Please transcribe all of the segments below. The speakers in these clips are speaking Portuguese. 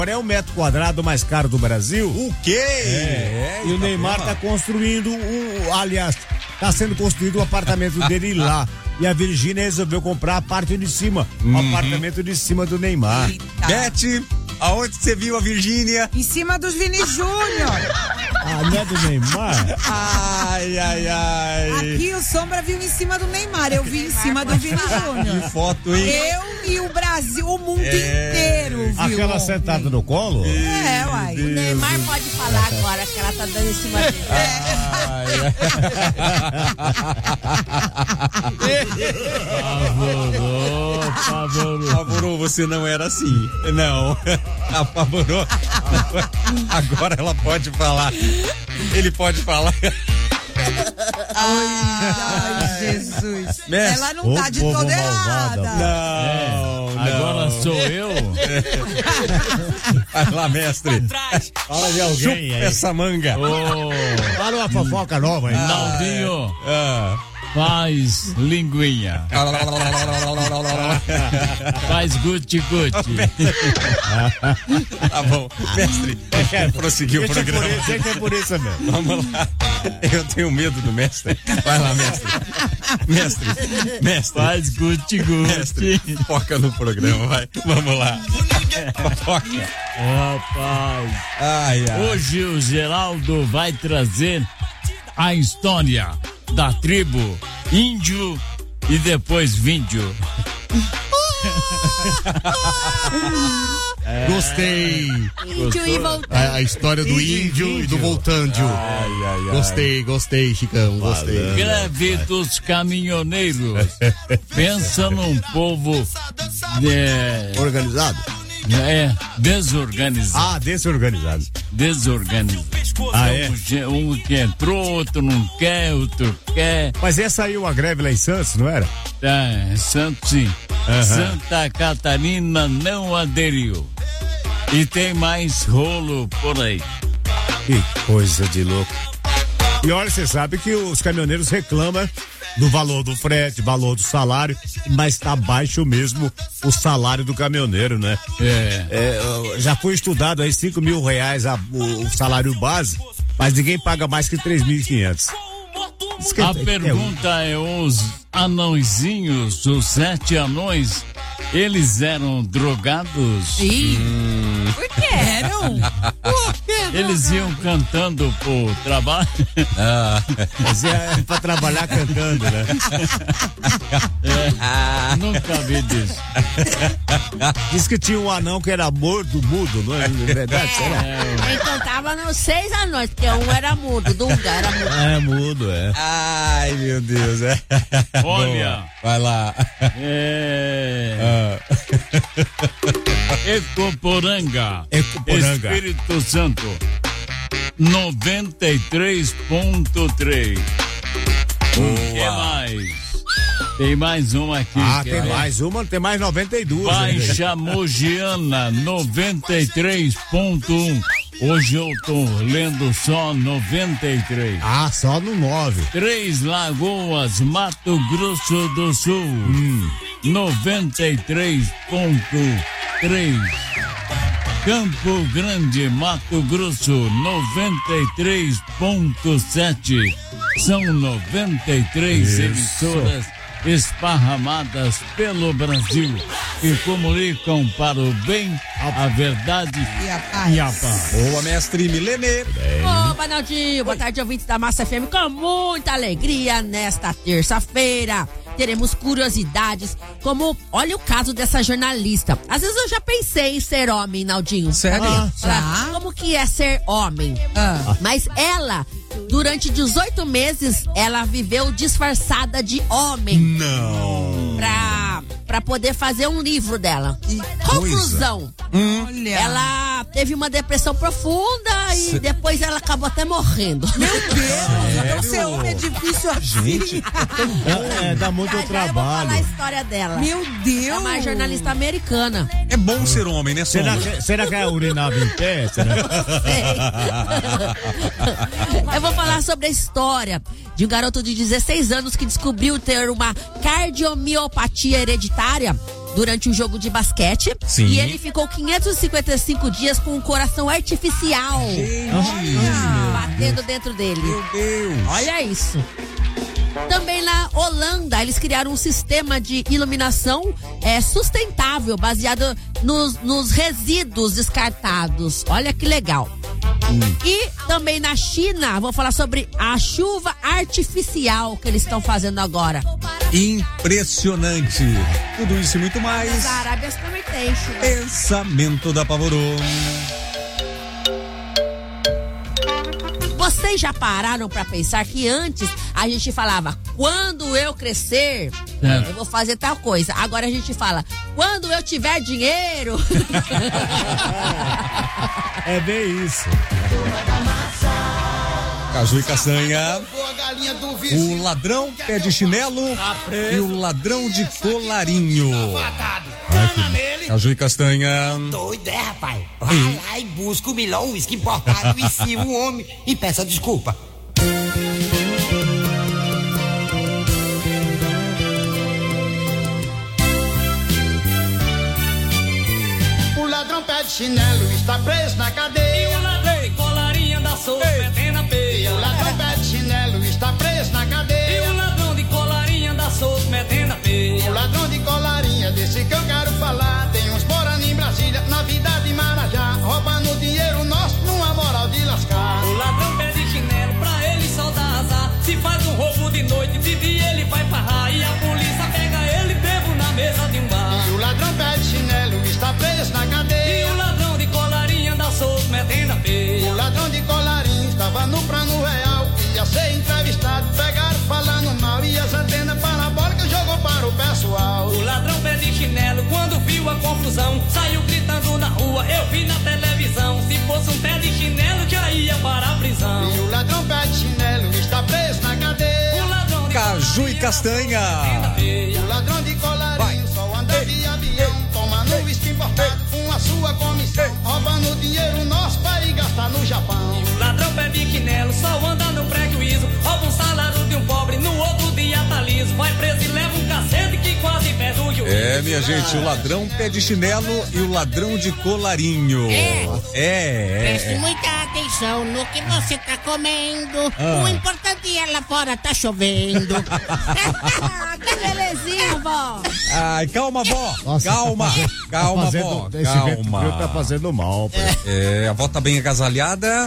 É o metro quadrado mais caro do Brasil. O quê? E o Neymar tá construindo aliás, tá sendo construído o apartamento dele lá. E a Virgínia resolveu comprar a parte de cima, o apartamento de cima do Neymar. Beth, aonde você viu a Virgínia? Em cima dos Vini Júnior. Ah, não é do Neymar? Ai. Aqui o Sombra viu em cima do Neymar, eu vi em cima do Vini Júnior. Que foto, hein? Eu e o Brasil, o mundo inteiro viu. Aquela sentada no colo? Uai. O Neymar pode falar agora que ela tá dando em cima dele. Apavorou, você não era assim. Não, apavorou. Agora ela pode falar. Ele pode falar. Ai, Jesus. Mestre, ela não tá de toda errada. Não. Agora sou eu? Vai lá, mestre. Fala de alguém Chupa aí. essa manga. Fala uma fofoca nova aí. Naldinho, faz linguinha. Faz guti-guti. Tá bom. Mestre, prosseguiu o programa. Sei que é por isso mesmo. Vamos lá. Eu tenho medo do mestre. Vai lá, mestre. Mestre. Faz guti-guti. Mestre, foca no programa, vai. Vamos lá. Foca. Rapaz, Ai. hoje o Geraldo vai trazer a história da tribo índio e depois víndio. Gostei. Índio e voltando. A história do índio e do voltândio. Gostei, Chicão, gostei. Greve dos caminhoneiros. Pensa num povo Organizado? desorganizado. Desorganizado. Desorganizado. Um que entrou, outro não quer, outro quer. Mas essa aí uma greve lá em Santos, não era? Santos sim. Santa Catarina não aderiu. E tem mais rolo por aí. Que coisa de louco. E olha, você sabe que os caminhoneiros reclamam do valor do frete, valor do salário, mas tá baixo mesmo o salário do caminhoneiro, né? Já foi estudado aí R$5.000 o salário base, mas ninguém paga mais que 3.500. A pergunta é, os anõezinhos, os 7 anões, eles eram drogados? Por que eram? Eles iam cantando pro trabalho? Mas é pra trabalhar cantando, né? Nunca vi disso. Diz que tinha um anão que era mudo, não é verdade? Será? Então tava nos 6 anões, porque um era mudo, Dunga era mudo. É mudo, é. Ai, meu Deus. Olha. Vai lá. Ecoporanga. Espírito Santo. 93.3. O que mais? Tem mais uma aqui. Tem mais uma, tem mais 92. Baixa Mogiana, 93.1. Hoje eu tô lendo só 93. Só no 9. Três Lagoas, Mato Grosso do Sul. 93.3. Campo Grande, Mato Grosso, 93.7. São 93 emissoras esparramadas pelo Brasil que comunicam para o bem, a verdade e a paz. Boa, mestre Milene. Opa, Naldinho, boa tarde, ouvintes da Massa FM, com muita alegria nesta terça-feira. Teremos curiosidades, como, olha o caso dessa jornalista. Às vezes eu já pensei em ser homem, Naldinho. Sério? Como que é ser homem? Mas ela, durante 18 meses, ela viveu disfarçada de homem. Não. Pra poder fazer um livro dela. Conclusão. Olha. Ela teve uma depressão profunda e depois ela acabou até morrendo. Meu Deus, então ser homem é difícil assim. Gente, Dá muito Eu vou falar a trabalho. história dela. Meu Deus. É uma jornalista americana. é bom ser homem, né, Sombra? Será que é urinava em pé? Será? Eu vou falar sobre a história de um garoto de 16 anos que descobriu ter uma cardiomiopatia hereditária durante um jogo de basquete. Sim. E ele ficou 555 dias com um coração artificial. Batendo dentro dele. Meu Deus. Olha isso. Também na Holanda, eles criaram um sistema de iluminação sustentável, baseado nos resíduos descartados. Olha que legal. E também na China, vou falar sobre a chuva artificial que eles estão fazendo agora. Impressionante. Tudo isso e muito mais. As Arábias também tem chuva. Pensamento da Pavorô. Vocês já pararam pra pensar que antes a gente falava, quando eu crescer, eu vou fazer tal coisa. Agora a gente fala, quando eu tiver dinheiro. É bem isso. Caju e castanha. O ladrão pé de chinelo e o ladrão de colarinho. Caju e castanha. Doido, rapaz? Vai lá e busca o melhor uísque importado e se o homem e peça desculpa. O ladrão pé de chinelo está preso na cadeia. E o ladrão de colarinho anda solto, metendo a peia. O ladrão pé de chinelo está preso na cadeia. E o ladrão de colarinho anda solto, metendo a peia. O ladrão de colarinha, desse que eu quero falar. Tem uns morando em Brasília, na vida de Marajá, roubando dinheiro nosso numa moral de lascar. O ladrão pede chinelo, pra ele só dá azar. Se faz um roubo de noite, de dia ele vai farrar. E a polícia pega ele bebo na mesa de um bar. E o ladrão pé de chinelo está preso na cadeia. E o ladrão de colarinho anda solto, metendo a peia. O ladrão de colarinho estava no plano real, ia ser entrevistado, pegaram falando mal. E as antenas parabólicas jogou para o pessoal. O ladrão pede chinelo, quando viu a confusão, saiu gritando na rua, eu vi na televisão. Se fosse um pé de chinelo, já ia para a prisão. E o ladrão pé de chinelo está preso na cadeia. O ladrão de Caju e castanha. O ladrão de colarinho só anda de avião, tomando uísque importado com a sua comissão, roubando dinheiro nosso para ir gastar no Japão. O ladrão pede chinelo, só anda no prejuízo, rouba um salário de um pobre, no outro dia tá liso, vai preso e leva um cacete que quase perde o juízo. Minha gente, o ladrão pé de chinelo e o ladrão de colarinho. Preste muita atenção no que você tá comendo. O importante é lá fora tá chovendo. Que belezinha, vó. Ai, calma, vó. Nossa, Calma, vó. Esse vento frio tá fazendo mal. Pô. A vó tá bem agasalhada.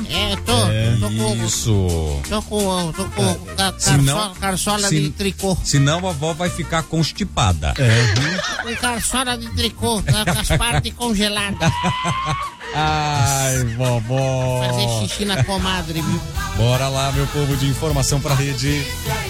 Isso. Tô com carçola de tricô. Senão a vó vai ficar constipada. Com carçola de tricô, tá com as partes congeladas. Ai, vovó. Fazer xixi na comadre, viu? Bora lá, meu povo de informação pra rede.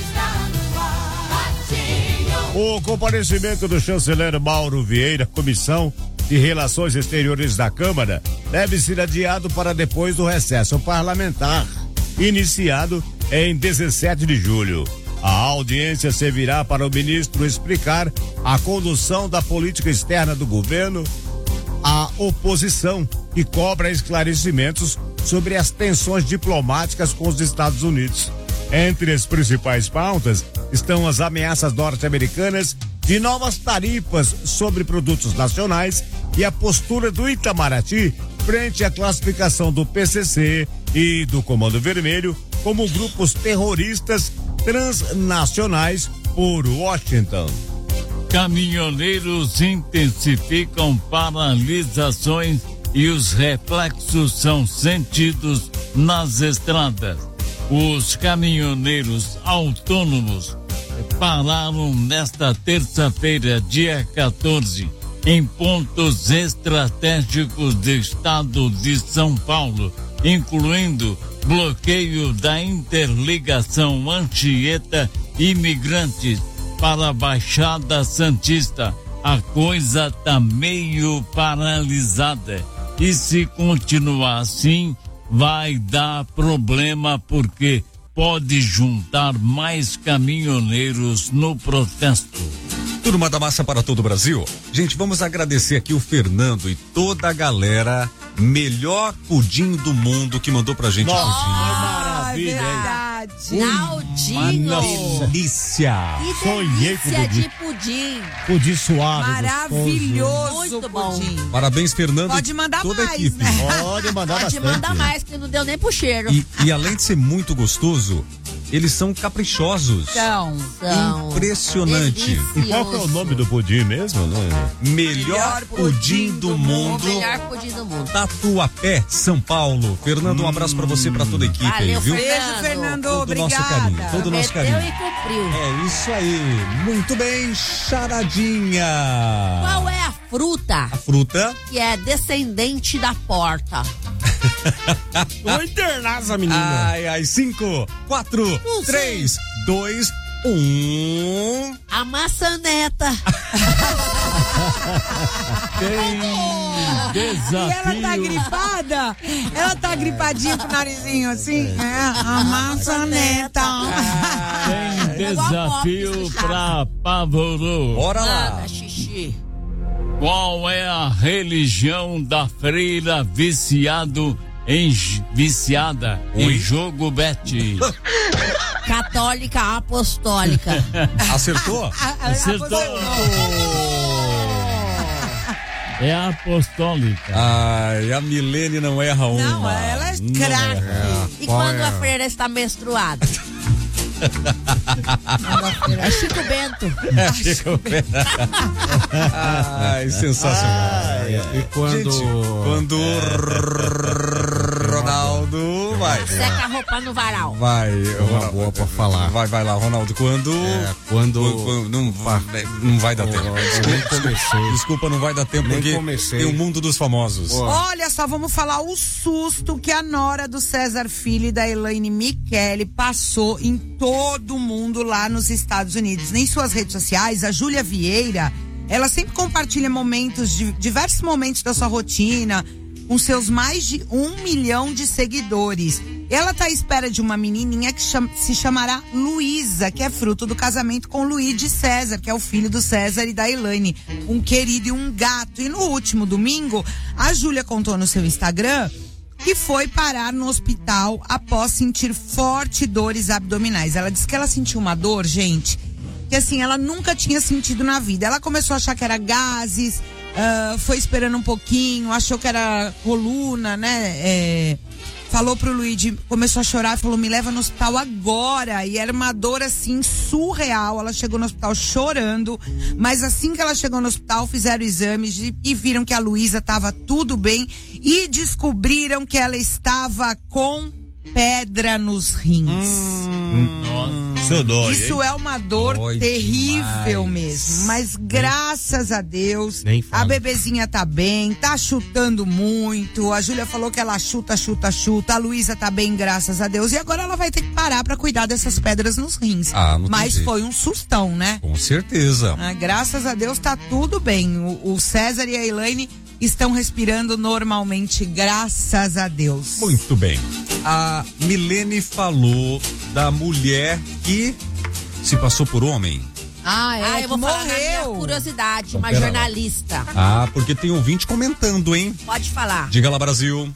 O comparecimento do chanceler Mauro Vieira, Comissão de Relações Exteriores da Câmara, deve ser adiado para depois do recesso parlamentar, iniciado em 17 de julho. A audiência servirá para o ministro explicar a condução da política externa do governo, a oposição, que cobra esclarecimentos sobre as tensões diplomáticas com os Estados Unidos. Entre as principais pautas estão as ameaças norte-americanas de novas tarifas sobre produtos nacionais e a postura do Itamaraty frente à classificação do PCC e do Comando Vermelho como grupos terroristas transnacionais por Washington. Caminhoneiros intensificam paralisações e os reflexos são sentidos nas estradas. Os caminhoneiros autônomos pararam nesta terça-feira, dia 14, em pontos estratégicos do estado de São Paulo, incluindo bloqueio da interligação Anchieta Imigrantes para a Baixada Santista. A coisa tá meio paralisada e se continuar assim vai dar problema, porque pode juntar mais caminhoneiros no protesto. Turma da Massa para todo o Brasil. Gente, vamos agradecer aqui o Fernando e toda a galera. Melhor pudim do mundo que mandou pra gente. Nossa, pudim. maravilha, hein? Naldinho. Delícia. Que Sonhei com delícia pudim. de pudim. Pudim suave. Maravilhoso Muito bom. pudim. Parabéns, Fernando. Pode e mandar toda a mais, equipe. né? Pode mandar Pode bastante. mandar mais, que não deu nem pro cheiro. E além de ser muito gostoso, eles são caprichosos. Então, São Impressionante. E qual que é o nome do pudim mesmo? Melhor pudim do O mundo. melhor pudim do mundo. Tatuapé, São Paulo. Fernando, um abraço pra você e pra toda a equipe aí, Valeu, viu? beijo, Fernando. Todo o nosso Obrigada. carinho, todo o nosso Prometeu carinho. e cumpriu. É isso aí. Muito bem, charadinha. Qual é a fruta A fruta. que é descendente da porta? Vou internar essa menina. Ai, ai, 5, 4, Não 3, 2, 1. A maçaneta. Tem e ela tá desafio. gripada? Ela tá gripadinha com o narizinho assim? É, a maçaneta. Tem É igual desafio pop, pra Pavorô. Bora lá. Manda, xixi. Qual é a religião da freira viciada em jogo bet? Católica apostólica. Acertou? Acertou. É a apostólica. Ai, a Milene não erra uma. Não, ela é craque. E quando a freira está menstruada? É Chico Bento. É, Chico Bento. Ai, sensacional. E quando. Gente, quando Ronaldo vai. Seca a roupa no varal. Vai, Uma boa pra falar. Vai lá, Ronaldo. Quando. Quando. Não vai dar tempo. Nem comecei. Desculpa, não vai dar tempo Nem porque comecei. tem o mundo dos famosos. Olha só, vamos falar o susto que a nora do César Filho e da Elaine Michele passou em todo mundo lá nos Estados Unidos. Em suas redes sociais, a Júlia Vieira, ela sempre compartilha diversos momentos da sua rotina, com seus mais de 1 milhão de seguidores. Ela tá à espera de uma menininha que se chamará Luísa, que é fruto do casamento com Luigi César, que é o filho do César e da Elaine, um querido e um gato. E no último domingo, a Júlia contou no seu Instagram que foi parar no hospital após sentir fortes dores abdominais. Ela disse que ela sentiu uma dor, gente, que assim, ela nunca tinha sentido na vida. Ela começou a achar que era gases, foi esperando um pouquinho, achou que era coluna, né? Falou pro Luigi, começou a chorar, falou, me leva no hospital agora. E era uma dor assim, surreal. Ela chegou no hospital chorando, mas assim que ela chegou no hospital, fizeram exames e viram que a Luísa tava tudo bem e descobriram que ela estava com pedra nos rins. Isso é uma dor terrível mesmo, mas graças a Deus a bebezinha tá bem, tá chutando muito. A Júlia falou que ela chuta, a Luísa tá bem, graças a Deus, e agora ela vai ter que parar pra cuidar dessas pedras nos rins. Mas foi um sustão, né? Com certeza. Graças a Deus tá tudo bem. O César e a Elaine estão respirando normalmente, graças a Deus. Muito bem. A Milene falou da mulher que se passou por homem. Eu vou falar na minha curiosidade, uma pera lá. jornalista. Porque tem ouvinte comentando, hein? Pode falar. Diga lá, Brasil.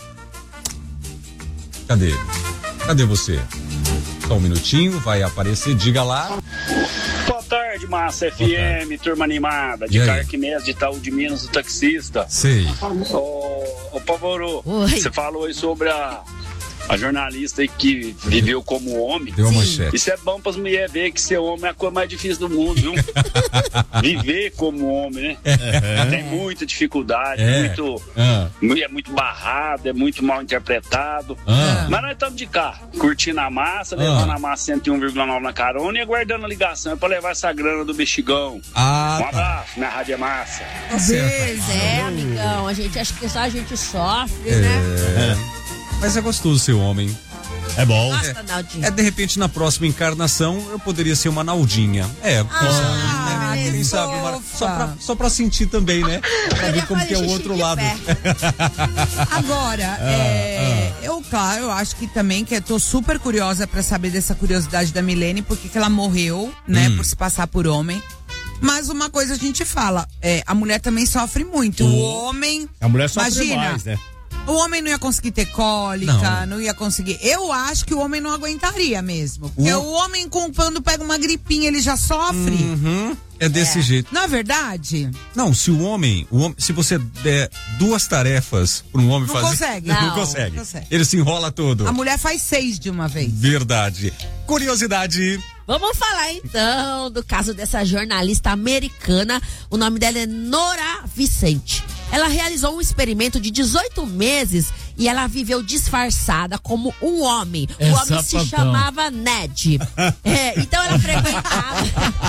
Cadê? Cadê você? Só um minutinho, vai aparecer, diga lá. Boa tarde, Massa FM, turma animada, de Carquimés, de Itaú de Minas, do taxista. Sei. Ô Pavorô, você falou aí sobre a jornalista aí que viveu como homem. Deu uma manchete. Isso é bom para as mulheres ver que ser homem é a coisa mais difícil do mundo, viu? Viver como homem, né? Tem muita dificuldade, é muito barrado, é muito mal interpretado. Mas nós estamos de cá, curtindo a massa, levando a massa 101,9 na carona e aguardando a ligação para levar essa grana do Bexigão. Um abraço, minha Rádio é Massa. Amigão, a gente acha que só a gente sofre, né? Mas é gostoso ser homem. É bom. Nossa, Naldinho. De repente, na próxima encarnação, eu poderia ser uma Naldinha. Quem sabe, só pra sentir também, né? Pra ver como que é o outro lado. Agora, eu acho que também que eu tô super curiosa pra saber dessa curiosidade da Milene, porque que ela morreu, né, por se passar por homem. Mas uma coisa a gente fala, a mulher também sofre muito. O homem, a mulher sofre imagina, mais, né? O homem não ia conseguir ter cólica, não ia conseguir. Eu acho que o homem não aguentaria mesmo. Porque o homem, quando pega uma gripinha, ele já sofre. É desse jeito. Não é verdade? Não, se o homem, se você der 2 tarefas para um homem Não fazer. consegue. Não consegue. Ele se enrola todo. A mulher faz 6 de uma vez. Verdade. Curiosidade. Vamos falar então do caso dessa jornalista americana. O nome dela é Nora Vicente. Ela realizou um experimento de 18 meses e ela viveu disfarçada como um homem. O homem se chamava Ned. Então ela frequentava.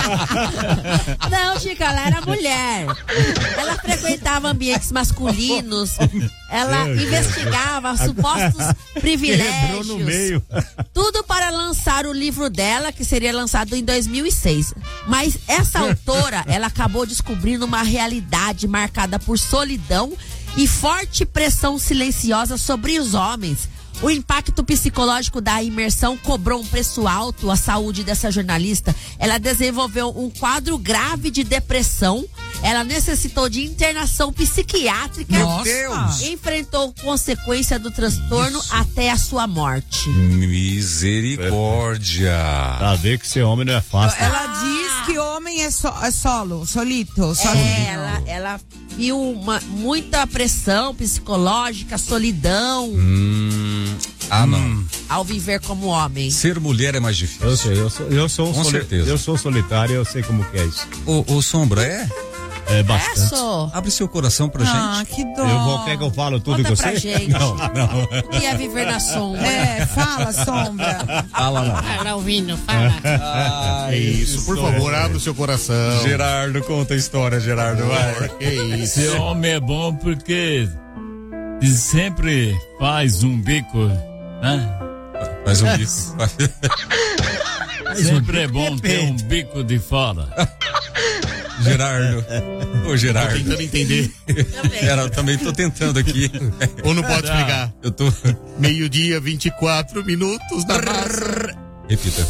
Não, Chica, ela era mulher. Ela frequentava ambientes masculinos. Ela investigava supostos privilégios. Quebrou no meio. Tudo para lançar o livro dela, que seria lançado em 2006. Mas essa autora, ela acabou descobrindo uma realidade marcada por solidão e forte pressão silenciosa sobre os homens. O impacto psicológico da imersão cobrou um preço alto à saúde dessa jornalista. Ela desenvolveu um quadro grave de depressão. Ela necessitou de internação psiquiátrica. Meu Deus! Enfrentou consequência do transtorno até a sua morte. Misericórdia! Pra ver que ser homem não é fácil. Ela diz que homem é solito. Ela viu muita pressão psicológica, solidão. Não. Ao viver como homem. Ser mulher é mais difícil. Eu sou Com certeza. Eu sou solitário, eu sei como que é isso. O Sombra é? É bastante. Abre seu coração pra gente. Que dó. Quer que eu falo tudo Conta que eu pra sei? gente. Não. O que é viver na sombra? Fala, Sombra. Fala lá. Fala, ouvindo, fala. É isso, por favor, abre o seu coração. Gerardo, conta a história, Gerardo. Vai. É isso. Ser homem é bom porque sempre faz um bico, né? Faz um bico. Sempre é bom ter um bico de fora. Gerardo. Ô, Gerardo. Tô tentando entender. Também tô tentando aqui. Ou não pode explicar? Eu tô. 12:24 da massa. Repita.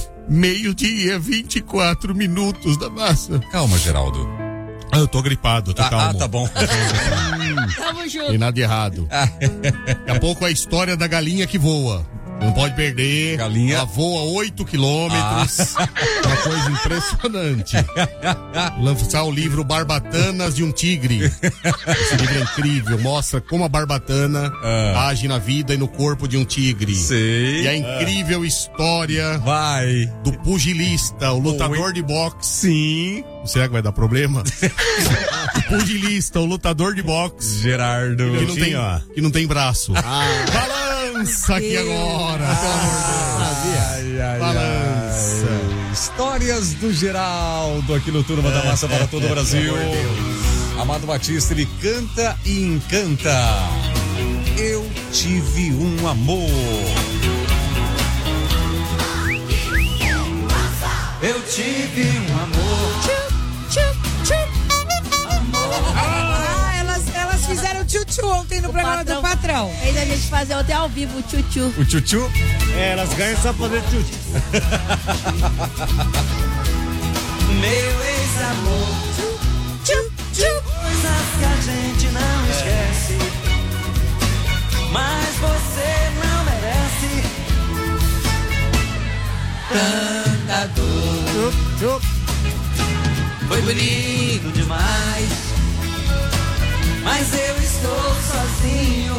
12:24 da massa. Calma, Geraldo. Eu tô gripado, tô calmo. Tá bom. Tamo junto. Tem nada de errado. Daqui a pouco é a história da galinha que voa. Não pode perder. Galinha. Ela voa 8 quilômetros. Uma coisa impressionante. Lançar o livro Barbatanas de um Tigre. Esse livro é incrível. Mostra como a barbatana age na vida e no corpo de um tigre. Sei. E a incrível história do pugilista, o lutador de boxe. Sim. Será que vai dar problema? O pugilista, o lutador de boxe. Gerardo. Que não tem braço. Balança aqui agora. Pelo amor de Deus. Balança. Histórias do Geraldo aqui no Turma da Massa para todo o Brasil. Amado Batista, ele canta e encanta. Eu tive um amor. Eu tive um amor. Elas fizeram tchu-tchu ontem no programa do patrão. Fez a gente fazer até ao vivo o tchu-tchu. O tchu-tchu? Elas ganham só fazer tchu-tchu. Meu ex-amor. Coisas que a gente não esquece. Mas você não merece tanta dor. Foi bonito demais, mas eu estou sozinho.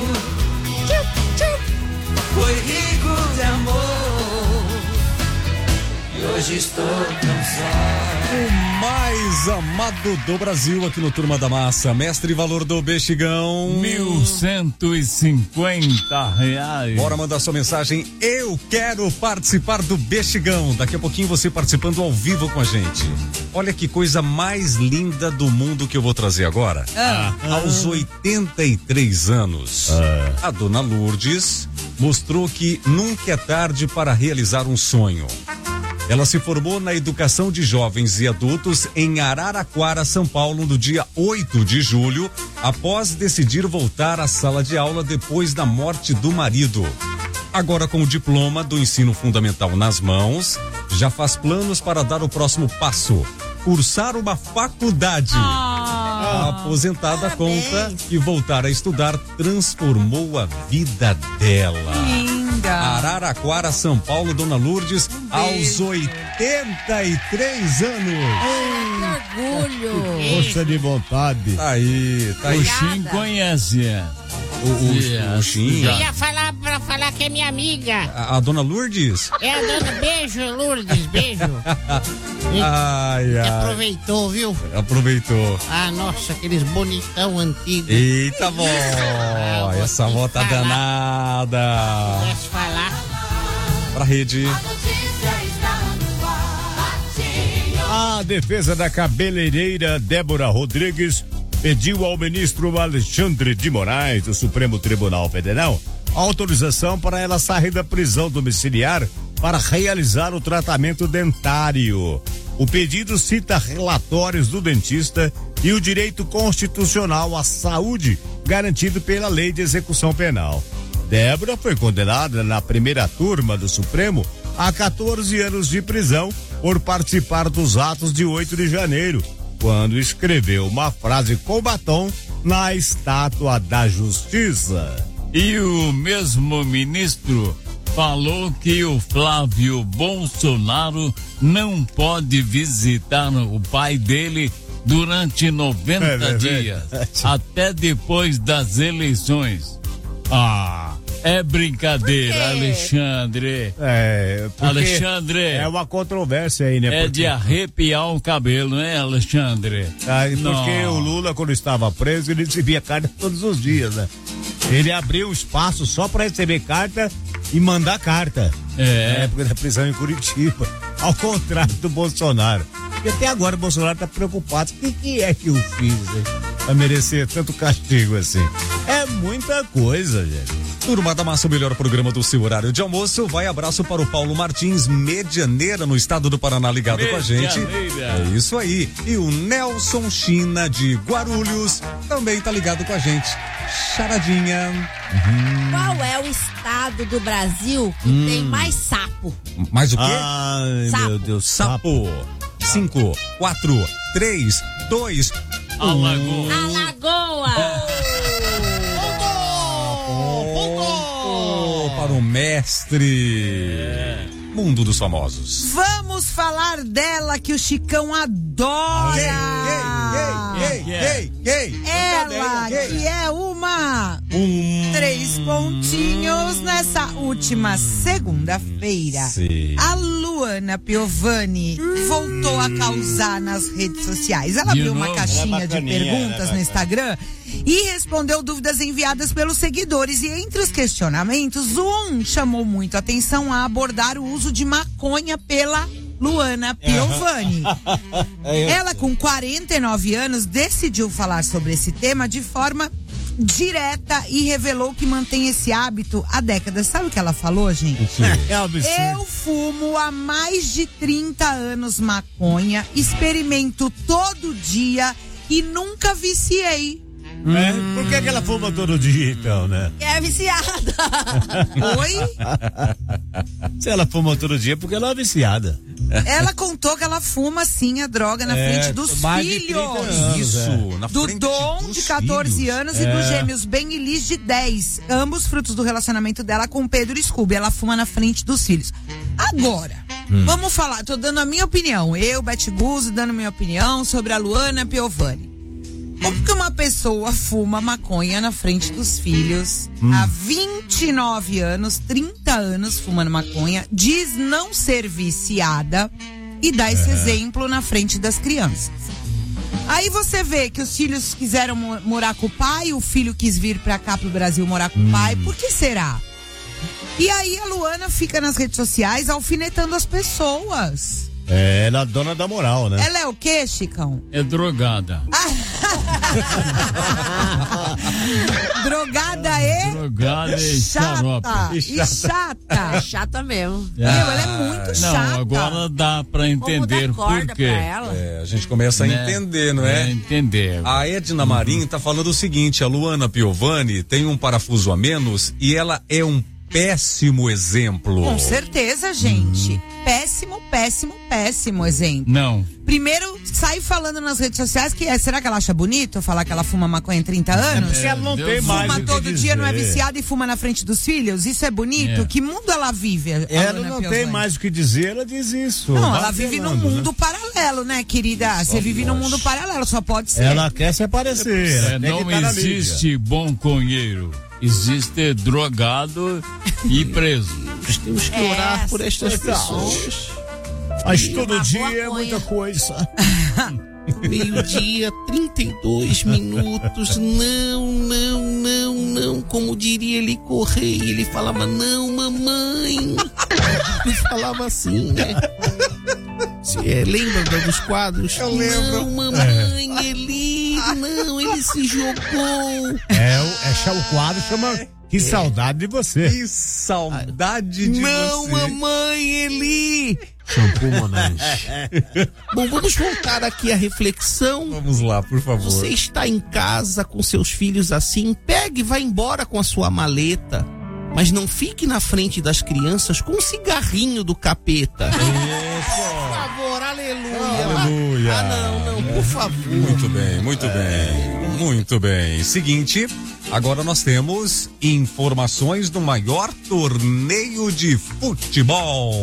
Foi rico de amor e hoje estou tão só. O mais amado do Brasil aqui no Turma da Massa. Mestre valor do Bexigão. R$1.150. Bora mandar sua mensagem. Eu quero participar do Bexigão. Daqui a pouquinho você participando ao vivo com a gente. Olha que coisa mais linda do mundo que eu vou trazer agora. Aos 83 anos, a dona Lourdes mostrou que nunca é tarde para realizar um sonho. Ela se formou na educação de jovens e adultos em Araraquara, São Paulo, no dia 8 de julho, após decidir voltar à sala de aula depois da morte do marido. Agora, com o diploma do ensino fundamental nas mãos, já faz planos para dar o próximo passo: cursar uma faculdade. A aposentada conta que voltar a estudar transformou a vida dela. Linda. Araraquara, São Paulo, Dona Lourdes, aos 83 anos. Que orgulho. Força de vontade. Tá aí. O Xim conhece. O Xim. Eu ia falar pra falar que é minha amiga. A Dona Lourdes? É a dona. Beijo, Lourdes, beijo. Ai. Aproveitou, viu? Aproveitou. Ah, nossa, aqueles bonitão antigos. Eita, vó. Essa vó tá danada. Posso falar? Pra rede. A defesa da cabeleireira Débora Rodrigues pediu ao ministro Alexandre de Moraes, do Supremo Tribunal Federal, autorização para ela sair da prisão domiciliar para realizar o tratamento dentário. O pedido cita relatórios do dentista e o direito constitucional à saúde garantido pela Lei de Execução Penal. Débora foi condenada na primeira turma do Supremo a 14 anos de prisão por participar dos atos de 8 de janeiro, quando escreveu uma frase com batom na Estátua da Justiça. E o mesmo ministro falou que o Flávio Bolsonaro não pode visitar o pai dele durante 90 dias, até depois das eleições. É brincadeira, Alexandre. Alexandre. É uma controvérsia aí, né? É de arrepiar o cabelo, né, Alexandre? Porque o Lula, quando estava preso, ele recebia carta todos os dias, né? Ele abriu espaço só para receber carta e mandar carta. Na época da prisão em Curitiba. Ao contrário do Bolsonaro. E até agora o Bolsonaro tá preocupado. O que é que eu fiz, hein? Pra merecer tanto castigo assim? É muita coisa, gente. Turma da Massa, o melhor programa do seu horário de almoço. Vai abraço para o Paulo Martins, Medianeira, no estado do Paraná, ligado com a gente. É isso aí. E o Nelson China, de Guarulhos, também tá ligado com a gente. Charadinha. Qual é o estado do Brasil que tem mais sapo? Mais o quê? Ai, Sapo. meu Deus. Sapo. 5, 4, 3, 2, 1. Alagoa. Para o mestre. Mundo dos famosos. Vamos falar dela que o Chicão adora. Ela que é uma 3 pontinhos nessa última segunda-feira. A Luana Piovani voltou a causar nas redes sociais. Ela abriu uma caixinha de perguntas no Instagram e respondeu dúvidas enviadas pelos seguidores. E entre os questionamentos, um chamou muito a atenção a abordar o uso de maconha pela Luana Piovani. Ela, com 49 anos, decidiu falar sobre esse tema de forma direta e revelou que mantém esse hábito há décadas. Sabe o que ela falou, gente? Eu fumo há mais de 30 anos maconha, experimento todo dia e nunca viciei. Por que ela fuma todo dia, então, né? É viciada. Oi? Se ela fuma todo dia, porque ela é viciada. Ela contou que ela fuma, sim, a droga na frente dos filhos. Na do frente Dom, dos de 14 filhos. anos, e dos gêmeos Ben e Liz, de 10. Ambos frutos do relacionamento dela com Pedro Scooby. Ela fuma na frente dos filhos. Agora, vamos falar. Tô dando a minha opinião. Eu, Beth Guzzo, dando minha opinião sobre a Luana Piovani. Como que uma pessoa fuma maconha na frente dos filhos há 29 anos, 30 anos fumando maconha, diz não ser viciada e dá esse exemplo na frente das crianças? Aí você vê que os filhos quiseram morar com o pai, o filho quis vir pra cá pro Brasil morar com o pai. Por que será? E aí a Luana fica nas redes sociais alfinetando as pessoas. Ela é a dona da moral, né? Ela é o quê, Chicão? É drogada. Drogada e xarope. E chata. É chata mesmo. Ela é muito chata. Não, agora dá pra entender por quê. A gente começa a entender, não é? Entender. A Edna Marim tá falando o seguinte: a Luana Piovani tem um parafuso a menos e ela é um péssimo exemplo. Com certeza, gente. Péssimo exemplo. Não. Primeiro, sai falando nas redes sociais que será que ela acha bonito falar que ela fuma maconha em 30 anos? Ela não tem mais Fuma o que todo dia, não é dizer. viciada e fuma na frente dos filhos? Isso é bonito? É. Que mundo ela vive? a Ela Luana não Piovani? tem mais o que dizer, ela diz isso. Não, Vai ela vive num falando, mundo né? paralelo, né, querida? Você vive num mundo paralelo, só pode ser. Ela quer se aparecer. ela tem Não que tá na mídia. existe bom conheiro. Existe drogado e preso. Temos que orar por estas pessoas. Mas todo Uma dia boa é muita coisa. 12:32. Não. Como diria ele, Correia. Ele falava, não, mamãe. Ele falava assim, né? Lembra dos quadros? Eu lembro. Não, mamãe, ele se jogou. O quadro chama Que Saudade de Você. Que saudade de Não, você. mamãe, ele... Shampoo Monange. Bom, vamos voltar aqui à reflexão. Vamos lá, por favor. Você está em casa com seus filhos assim, pegue e vá embora com a sua maleta. Mas não fique na frente das crianças com um cigarrinho do capeta. Por favor, aleluia. Aleluia. Não, por favor. Muito bem. Seguinte, agora nós temos informações do maior torneio de futebol.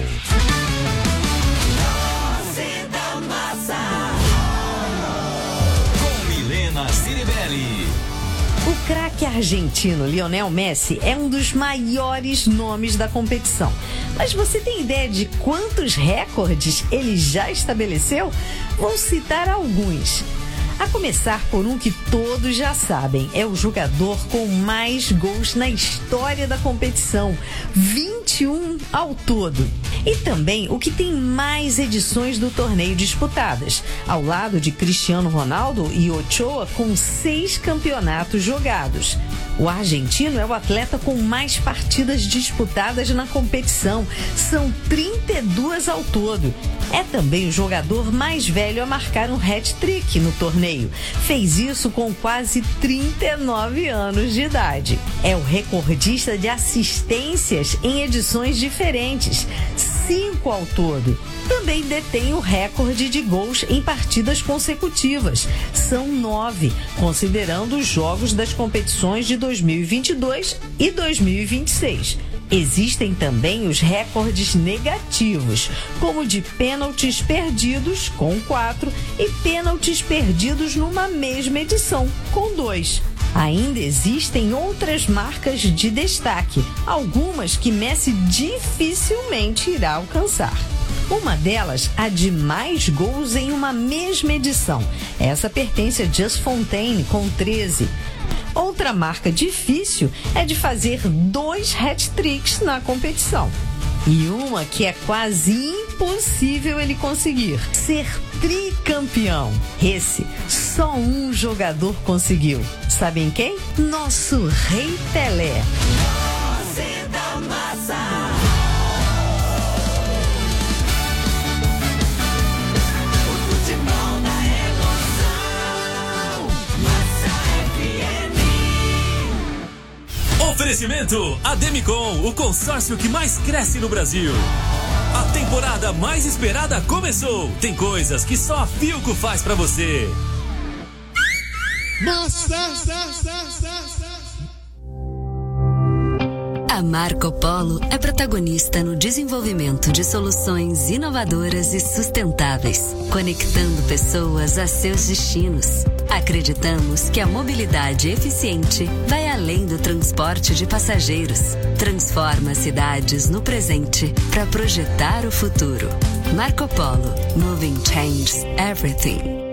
O craque argentino Lionel Messi é um dos maiores nomes da competição. Mas você tem ideia de quantos recordes ele já estabeleceu? Vou citar alguns. A começar por um que todos já sabem, é o jogador com mais gols na história da competição, 21 ao todo. E também o que tem mais edições do torneio disputadas, ao lado de Cristiano Ronaldo e Ochoa com 6 campeonatos jogados. O argentino é o atleta com mais partidas disputadas na competição, são 32 ao todo. É também o jogador mais velho a marcar um hat-trick no torneio. Fez isso com quase 39 anos de idade. É o recordista de assistências em edições diferentes, 5 ao todo. Também detém o recorde de gols em partidas consecutivas. São 9, considerando os jogos das competições de 2022 e 2026. Existem também os recordes negativos, como de pênaltis perdidos, com 4, e pênaltis perdidos numa mesma edição, com 2. Ainda existem outras marcas de destaque, algumas que Messi dificilmente irá alcançar. Uma delas, a de mais gols em uma mesma edição. Essa pertence a Just Fontaine, com 13. Outra marca difícil é de fazer 2 hat-tricks na competição. E uma que é quase impossível ele conseguir, ser tricampeão. Esse, só um jogador conseguiu. Sabem quem? Nosso Rei Pelé. Oferecimento Ademicon, o consórcio que mais cresce no Brasil. A temporada mais esperada começou. Tem coisas que só a Philco faz pra você. A Marco Polo é protagonista no desenvolvimento de soluções inovadoras e sustentáveis, conectando pessoas a seus destinos. Acreditamos que a mobilidade eficiente vai além do transporte de passageiros. Transforma cidades no presente para projetar o futuro. Marco Polo. Moving changes everything.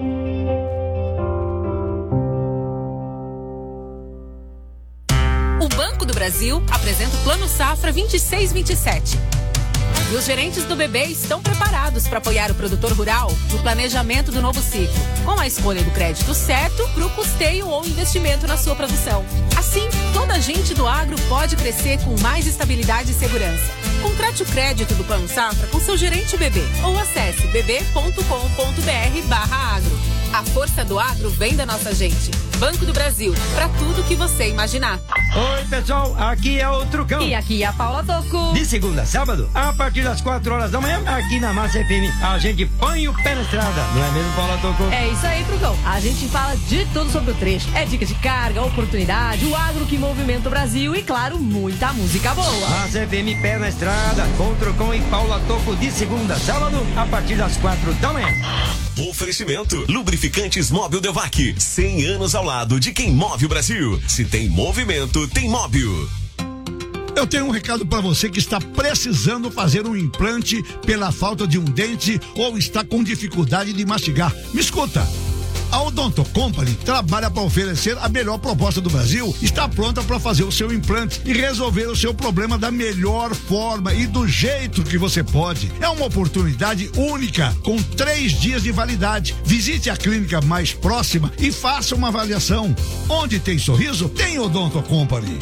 O Banco do Brasil apresenta o Plano Safra 26-27. E os gerentes do BB estão preparados para apoiar o produtor rural no planejamento do novo ciclo, com a escolha do crédito certo para o custeio ou investimento na sua produção. Assim, toda a gente do agro pode crescer com mais estabilidade e segurança. Contrate o crédito do Plano Safra com seu gerente BB ou acesse bb.com.br/agro. A força do agro vem da nossa gente. Banco do Brasil, para tudo que você imaginar. Oi, pessoal, aqui é o Trucão. E aqui é a Paula Toco. De segunda a sábado, a partir das 4 horas da manhã, aqui na Massa FM, a gente põe o pé na estrada. Não é mesmo, Paula Toco? É isso aí, Trucão. A gente fala de tudo sobre o trecho. É dicas de carga, oportunidade, o agro que movimenta o Brasil e, claro, muita música boa. Massa FM, pé na estrada, com Trucão e Paula Toco de segunda a sábado, a partir das 4 da manhã. Oferecimento: Lubrificantes Móbil Delvac. 100 anos ao lado de quem move o Brasil. Se tem movimento, tem Móbil. Eu tenho um recado para você que está precisando fazer um implante pela falta de um dente ou está com dificuldade de mastigar. Me escuta. A Odonto Company trabalha para oferecer a melhor proposta do Brasil, está pronta para fazer o seu implante e resolver o seu problema da melhor forma e do jeito que você pode. É uma oportunidade única, com 3 dias de validade. Visite a clínica mais próxima e faça uma avaliação. Onde tem sorriso, tem Odonto Company.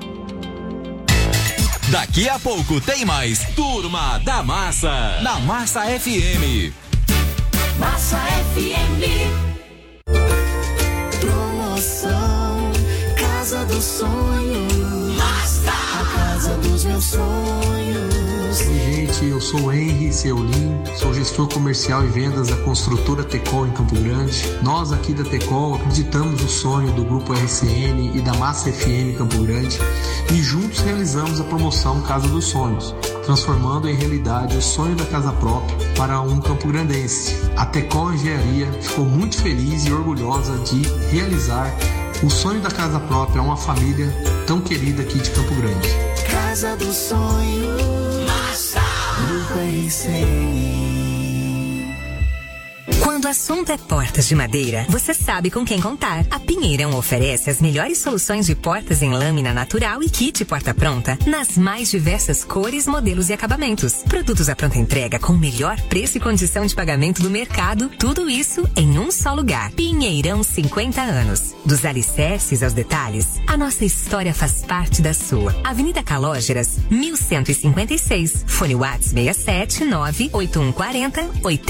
Daqui a pouco tem mais Turma da Massa, na Massa FM. Massa FM. Promoção Casa dos Sonhos. Massa! A casa dos meus sonhos. Oi, gente, eu sou o Henry Seulin, sou gestor comercial e vendas da construtora Tecol em Campo Grande. Nós aqui da Tecol acreditamos no sonho do Grupo RCN e da Massa FM Campo Grande e juntos realizamos a promoção Casa dos Sonhos, transformando em realidade o sonho da casa própria para um campograndense. A Tecol Engenharia ficou muito feliz e orgulhosa de realizar o sonho da casa própria a uma família tão querida aqui de Campo Grande. Casa dos Sonhos. Massa! Grupo RCN. Quando o assunto é portas de madeira, você sabe com quem contar. A Pinheirão oferece as melhores soluções de portas em lâmina natural e kit porta pronta nas mais diversas cores, modelos e acabamentos. Produtos à pronta entrega com o melhor preço e condição de pagamento do mercado. Tudo isso em um só lugar. Pinheirão, 50 anos. Dos alicerces aos detalhes, a nossa história faz parte da sua. Avenida Calógeras, 1156. Fone Whats 67 98140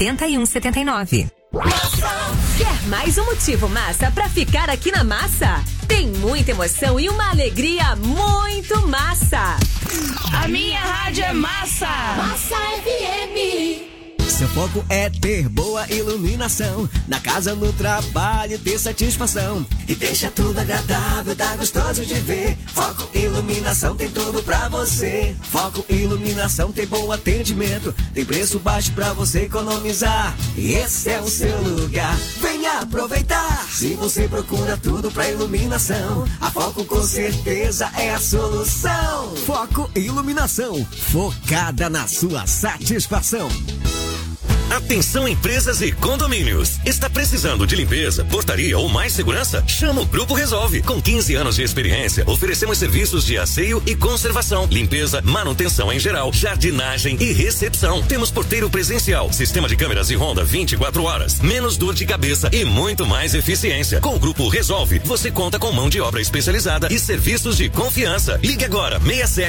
8179. Quer mais um motivo massa pra ficar aqui na Massa? Tem muita emoção e uma alegria muito massa. A minha rádio é Massa. Massa FM. Seu foco é ter boa iluminação, na casa, no trabalho, ter satisfação. E deixa tudo agradável, tá gostoso de ver. Foco Iluminação tem tudo pra você. Foco Iluminação tem bom atendimento, tem preço baixo pra você economizar. E esse é o seu lugar, venha aproveitar. Se você procura tudo pra iluminação, a Foco com certeza é a solução. Foco Iluminação, focada na sua satisfação. Atenção, empresas e condomínios. Está precisando de limpeza, portaria ou mais segurança? Chama o Grupo Resolve. Com 15 anos de experiência, oferecemos serviços de asseio e conservação, limpeza, manutenção em geral, jardinagem e recepção. Temos porteiro presencial, sistema de câmeras e ronda 24 horas, menos dor de cabeça e muito mais eficiência. Com o Grupo Resolve, você conta com mão de obra especializada e serviços de confiança. Ligue agora,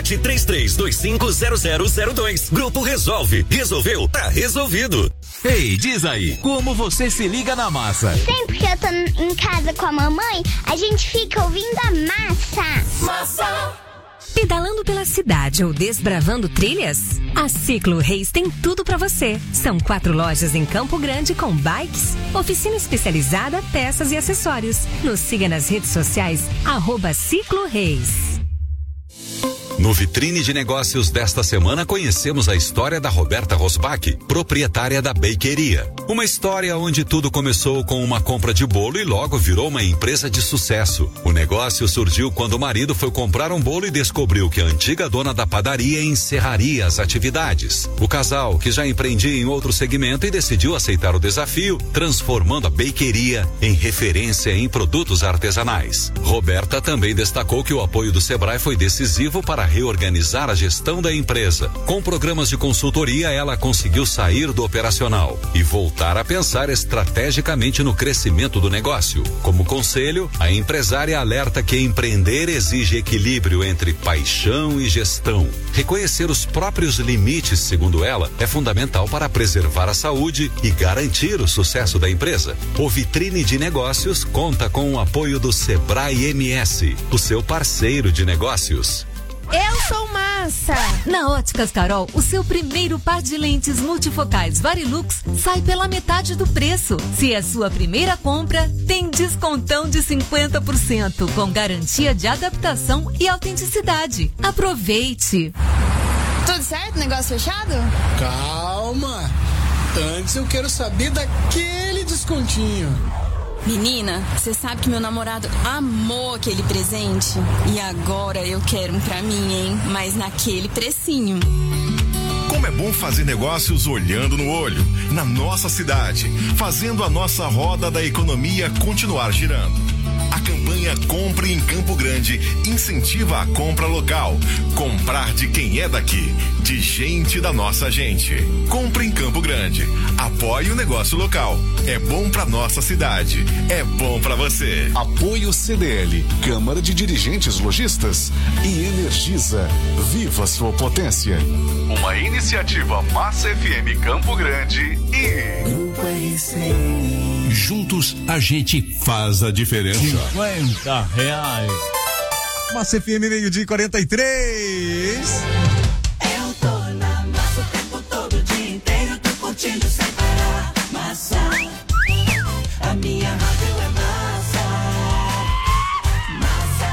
6733250002. Grupo Resolve. Resolveu? Tá resolvido. Ei, diz aí, como você se liga na Massa? Sempre que eu tô em casa com a mamãe, a gente fica ouvindo a Massa. Massa! Pedalando pela cidade ou desbravando trilhas? A Ciclo Reis tem tudo pra você. São 4 lojas em Campo Grande com bikes, oficina especializada, peças e acessórios. Nos siga nas redes sociais, @Ciclo Reis. No Vitrine de Negócios desta semana, conhecemos a história da Roberta Rosbach, proprietária da Bakeria. Uma história onde tudo começou com uma compra de bolo e logo virou uma empresa de sucesso. O negócio surgiu quando o marido foi comprar um bolo e descobriu que a antiga dona da padaria encerraria as atividades. O casal, que já empreendia em outro segmento, e decidiu aceitar o desafio, transformando a Bakeria em referência em produtos artesanais. Roberta também destacou que o apoio do Sebrae foi decisivo para reorganizar a gestão da empresa. Com programas de consultoria, ela conseguiu sair do operacional e voltar a pensar estrategicamente no crescimento do negócio. Como conselho, a empresária alerta que empreender exige equilíbrio entre paixão e gestão. Reconhecer os próprios limites, segundo ela, é fundamental para preservar a saúde e garantir o sucesso da empresa. O Vitrine de Negócios conta com o apoio do Sebrae MS, o seu parceiro de negócios. Eu sou Massa. Na Óticas Carol, o seu primeiro par de lentes multifocais Varilux sai pela metade do preço. Se é sua primeira compra, tem descontão de 50%, com garantia de adaptação e autenticidade. Aproveite! Tudo certo? Negócio fechado? Calma! Antes eu quero saber daquele descontinho. Menina, você sabe que meu namorado amou aquele presente? E agora eu quero um pra mim, hein? Mas naquele precinho. Como é bom fazer negócios olhando no olho, na nossa cidade, fazendo a nossa roda da economia continuar girando. A campanha Compre em Campo Grande incentiva a compra local. Comprar de quem é daqui, de gente da nossa gente. Compre em Campo Grande. Apoie o negócio local. É bom pra nossa cidade. É bom pra você. Apoio CDL, Câmara de Dirigentes Lojistas e Energisa. Viva sua potência. Uma iniciativa Massa FM Campo Grande e Grupo RCN. Juntos a gente faz a diferença. R$50. Massa FM, meio-dia 43. Eu tô na massa o tempo todo, o dia inteiro, tô curtindo sem parar. Massa, a minha rádio é Massa. Massa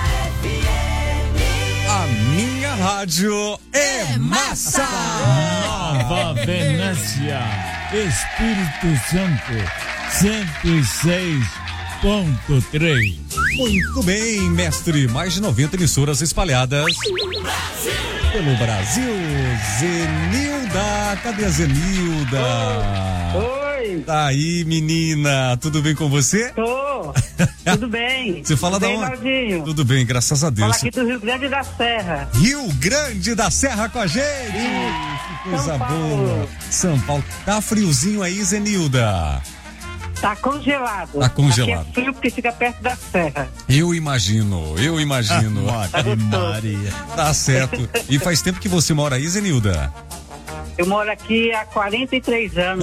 FM. A minha rádio é Massa. Nova Venécia, Espírito Santo, 106.3. Muito bem, mestre. Mais de 90 emissoras espalhadas pelo Brasil. Zenilda, cadê a Zenilda? Oi. Tá aí, menina. Tudo bem com você? Tô. Tudo bem. Você fala Tudo da bem, onde? Valdinho? Tudo bem, graças a Deus. Fala aqui do Rio Grande da Serra. Rio Grande da Serra com a gente. Que coisa boa. São Paulo. Tá friozinho aí, Zenilda? Tá congelado. Tá congelado. Aqui é frio porque fica perto da serra. Eu imagino. Tá Maria. Tá certo. E faz tempo que você mora aí, Zenilda? Eu moro aqui há 43 anos.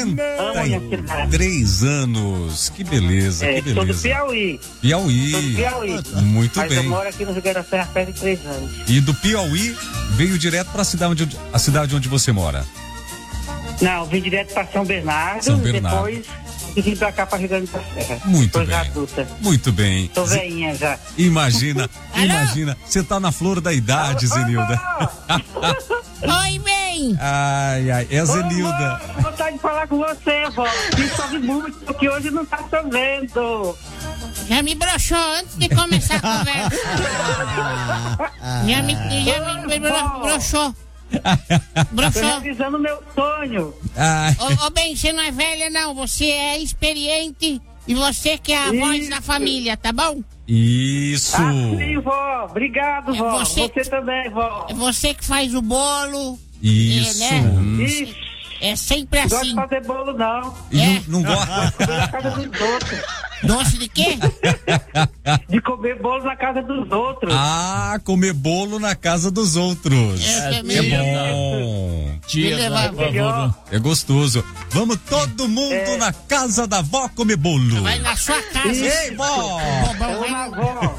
43 anos. Que beleza, que beleza. Sou do Piauí. Piauí. Sou do Piauí. Muito Mas bem. eu moro aqui no Rio Grande da Serra há 43 anos. E do Piauí veio direto pra cidade onde você mora? Não, vim direto pra São Bernardo. São Bernardo. Depois vim pra cá pra Rio Grande da Serra. Muito depois bem. Adulta. Muito bem. Tô veinha já. Imagina, você tá na flor da idade, Zenilda. Oi, bem. Ai, é a Zenilda. Tô vontade de falar com você, vó. Que chove muito, porque hoje não tá chovendo. Já me broxou antes de começar a conversa. já me broxou. Tô realizando meu sonho. Ô, bem, você não é velha, não. Você é experiente e você que é a voz da família, tá bom? Isso. Sim, vó. Obrigado, vó. Você também, vó. É você que faz o bolo. Isso. Isso. É sempre assim. Não gosto de fazer bolo, não. Não gosta? Na casa dos outros. Doce de quê? De comer bolo na casa dos outros. Ah, comer bolo na casa dos outros. É bom. É gostoso. Vamos todo mundo na casa da vó comer bolo. Vai na sua casa. Ei, vó. Vou na avó.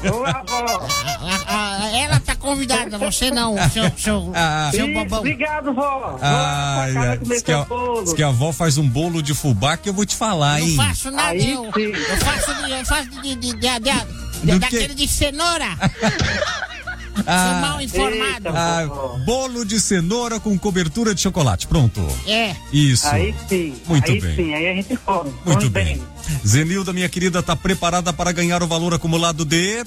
Ela tá convidada, você não, seu bobão. Obrigado, vó. Diz que a avó faz um bolo de fubá que eu vou te falar, hein? Não faço nada, eu faço daquele de cenoura. Sou mal informado. Bolo de cenoura com cobertura de chocolate. Pronto. É. Isso. Aí sim. Muito aí bem. Sim, aí a gente come. Muito bem. Zenilda, minha querida, tá preparada para ganhar o valor acumulado de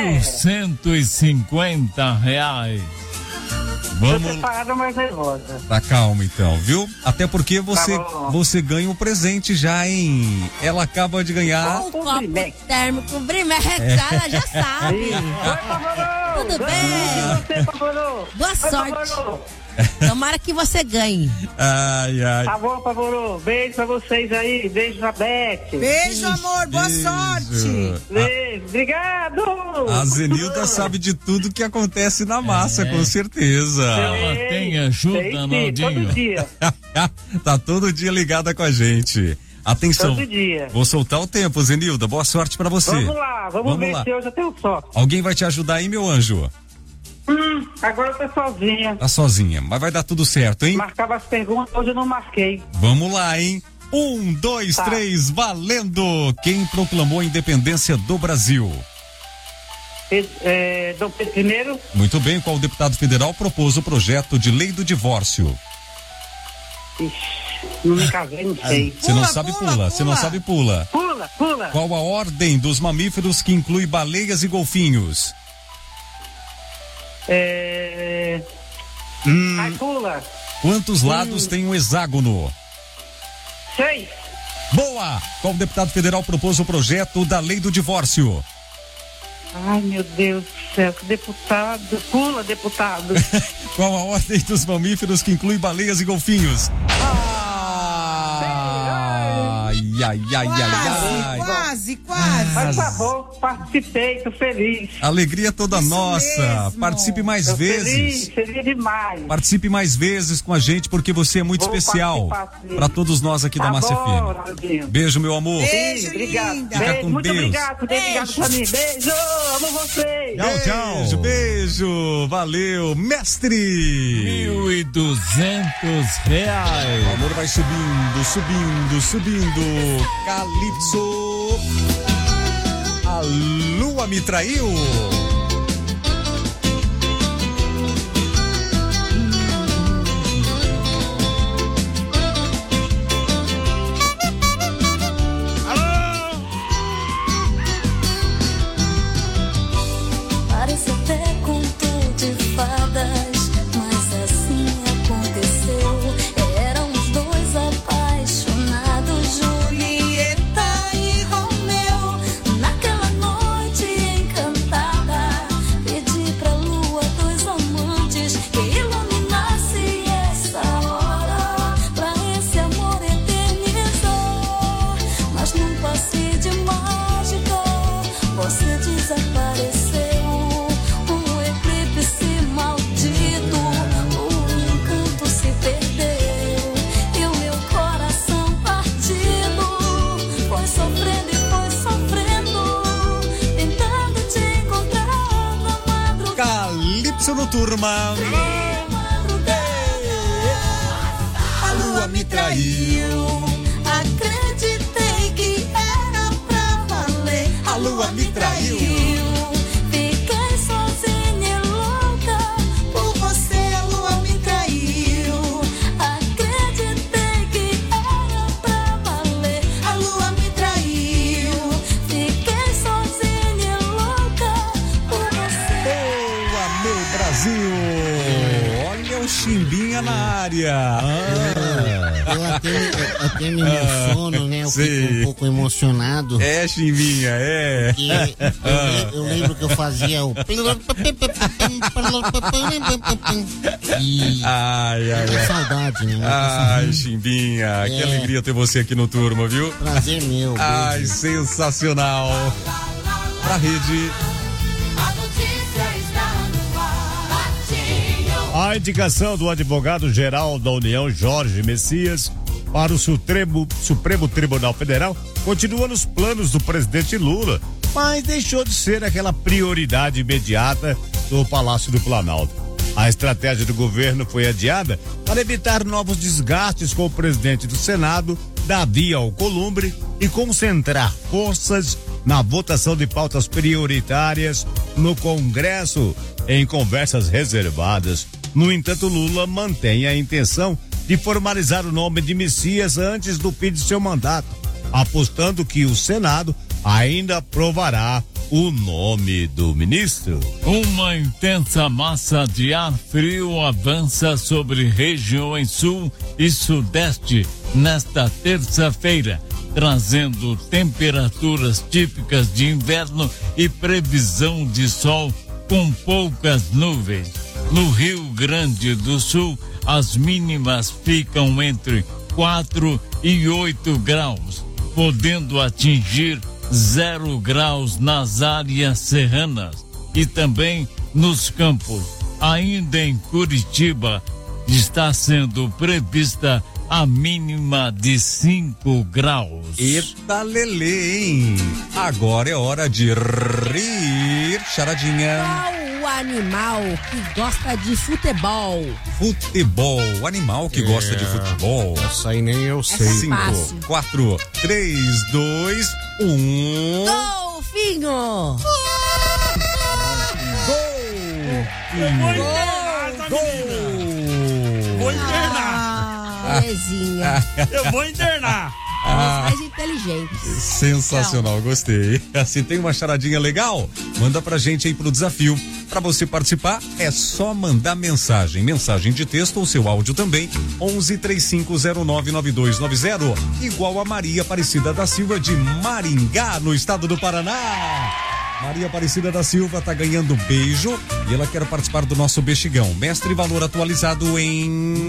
R$1.150. Vamos. Tô preparada, mas nervosa. Tá calma então, viu? Até porque você ganha um presente já, hein? Ela acaba de ganhar um copo térmico Brimex, ela já sabe. Tudo bem? Você, Pavorô? Boa sorte. Tomara que você ganhe. Ai, ai. Tá bom, Pavorô. Beijo pra vocês aí. Beijo pra Beth. Beijo, amor. Boa sorte. Beijo. Obrigado. A Zenilda sabe de tudo que acontece na massa, com certeza. Ela tem ajuda, Naldinho. Todo dia. Tá todo dia ligada com a gente. Atenção. Todo dia. Vou soltar o tempo, Zenilda. Boa sorte pra você. Vamos lá. Vamos ver se hoje eu tenho sorte. Alguém vai te ajudar aí, meu anjo? Agora eu tô sozinha. Tá sozinha, mas vai dar tudo certo, hein? Marcava as perguntas, hoje eu não marquei. Vamos lá, hein? 1, 2, 3, valendo! Quem proclamou a independência do Brasil? Dom Pedro I. Muito bem, qual deputado federal propôs o projeto de lei do divórcio? Não me casei, não sei. Você não sabe, pula. Você não sabe, pula. Pula. Qual a ordem dos mamíferos que inclui baleias e golfinhos? Ai, pula. Quantos lados tem um hexágono? 6. Boa! Qual deputado federal propôs o projeto da lei do divórcio? Ai, meu Deus do céu, que deputado. Pula, deputado. Qual a ordem dos mamíferos que inclui baleias e golfinhos? Ai. Quase. Mas tá bom, participei, tô feliz. Alegria toda Isso nossa. mesmo. Participe mais vezes. Feliz demais. Participe mais vezes com a gente, porque você é muito especial para todos nós aqui da Massa FM. Beijo, meu amor. Beijo, obrigado. linda. Fica com Muito Deus. obrigado pra mim. Beijo, amo vocês. Tchau. Beijo. Valeu, mestre. R$1.200. O amor vai subindo. Calypso. A lua me traiu. Parece até conto de fadas, mas assim aconteceu. Eram os dois apaixonados, Julieta e Romeu. Naquela noite encantada, pedi pra lua dois amantes que iluminasse essa hora, pra esse amor eternizar. Mas num passe de mágica, você desapareceu. Um eclipse maldito, o encanto se perdeu e o meu coração partido foi sofrendo, tentando te encontrar na madrugada. Calypso no turma. A lua me traiu, acreditei que era pra valer. A lua me traiu, fiquei sozinha e louca por você. A lua me traiu, acreditei que era pra valer. A lua me traiu, fiquei sozinha e louca por você. Boa, meu Brasil. Olha o Chimbinha na área. Eu até me emociono, né? Eu fico um pouco emocionado. É, Chimbinha, é. Eu lembro que eu fazia o. Ai. Saudade, né? Ai, Chimbinha, que alegria ter você aqui no turma, viu? Prazer meu. Ai, beijo. sensacional. Pra rede. A indicação do advogado-geral da União, Jorge Messias, para o Supremo Tribunal Federal continua nos planos do presidente Lula, mas deixou de ser aquela prioridade imediata do Palácio do Planalto. A estratégia do governo foi adiada para evitar novos desgastes com o presidente do Senado, Davi Alcolumbre, e concentrar forças na votação de pautas prioritárias no Congresso em conversas reservadas. No entanto, Lula mantém a intenção de formalizar o nome de Messias antes do fim de seu mandato, apostando que o Senado ainda aprovará o nome do ministro. Uma intensa massa de ar frio avança sobre regiões sul e sudeste nesta terça-feira, trazendo temperaturas típicas de inverno e previsão de sol com poucas nuvens. No Rio Grande do Sul, as mínimas ficam entre 4 e 8 graus, podendo atingir 0 graus nas áreas serranas e também nos campos. Ainda em Curitiba, está sendo prevista a mínima de 5 graus. Eita lelê, hein? Agora é hora de rir, charadinha. Qual o animal que gosta de futebol? Futebol, o animal que gosta de futebol. Essa aí nem eu sei. 5, 4, 3, 2, 1. Golfinho! Eu vou internar essa menina. Vou internar. Belezinha. Eu vou internar. Os mais inteligentes. Sensacional, gostei. Assim, tem uma charadinha legal? Manda pra gente aí pro desafio. Pra você participar, é só mandar mensagem de texto ou seu áudio também, 1135099290, igual a Maria Aparecida da Silva de Maringá, no estado do Paraná. Maria Aparecida da Silva tá ganhando beijo e ela quer participar do nosso Bexigão. Mestre, valor atualizado em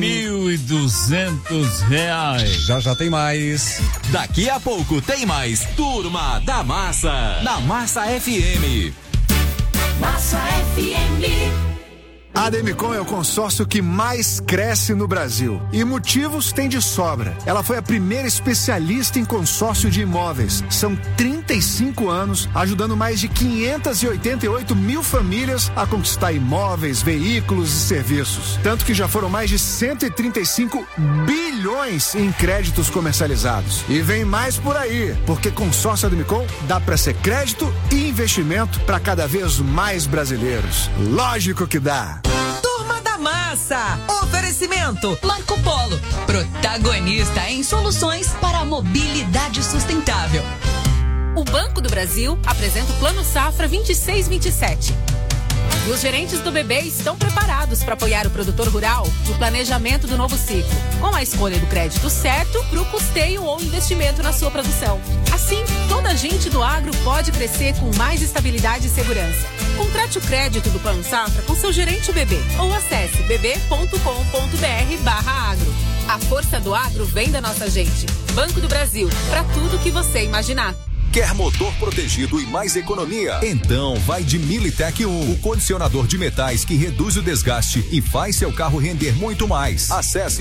R$1.200. Já tem mais. Daqui a pouco tem mais Turma da Massa, na Massa FM. Massa FM. A Demicon é o consórcio que mais cresce no Brasil. E motivos tem de sobra. Ela foi a primeira especialista em consórcio de imóveis. São 35 anos ajudando mais de 588 mil famílias a conquistar imóveis, veículos e serviços. Tanto que já foram mais de 135 bilhões em créditos comercializados. E vem mais por aí, porque consórcio Demicon dá para ser crédito e investimento para cada vez mais brasileiros. Lógico que dá. Turma da Massa. Oferecimento Marco Polo, protagonista em soluções para a mobilidade sustentável. O Banco do Brasil apresenta o Plano Safra 26-27. E os gerentes do BB estão preparados para apoiar o produtor rural no planejamento do novo ciclo, com a escolha do crédito certo para o custeio ou investimento na sua produção. Assim, toda a gente do agro pode crescer com mais estabilidade e segurança. Contrate o crédito do Plano Safra com seu gerente BB ou acesse bb.com.br/agro. A força do agro vem da nossa gente. Banco do Brasil, para tudo que você imaginar. Quer motor protegido e mais economia? Então vai de Militec 1, o condicionador de metais que reduz o desgaste e faz seu carro render muito mais. Acesse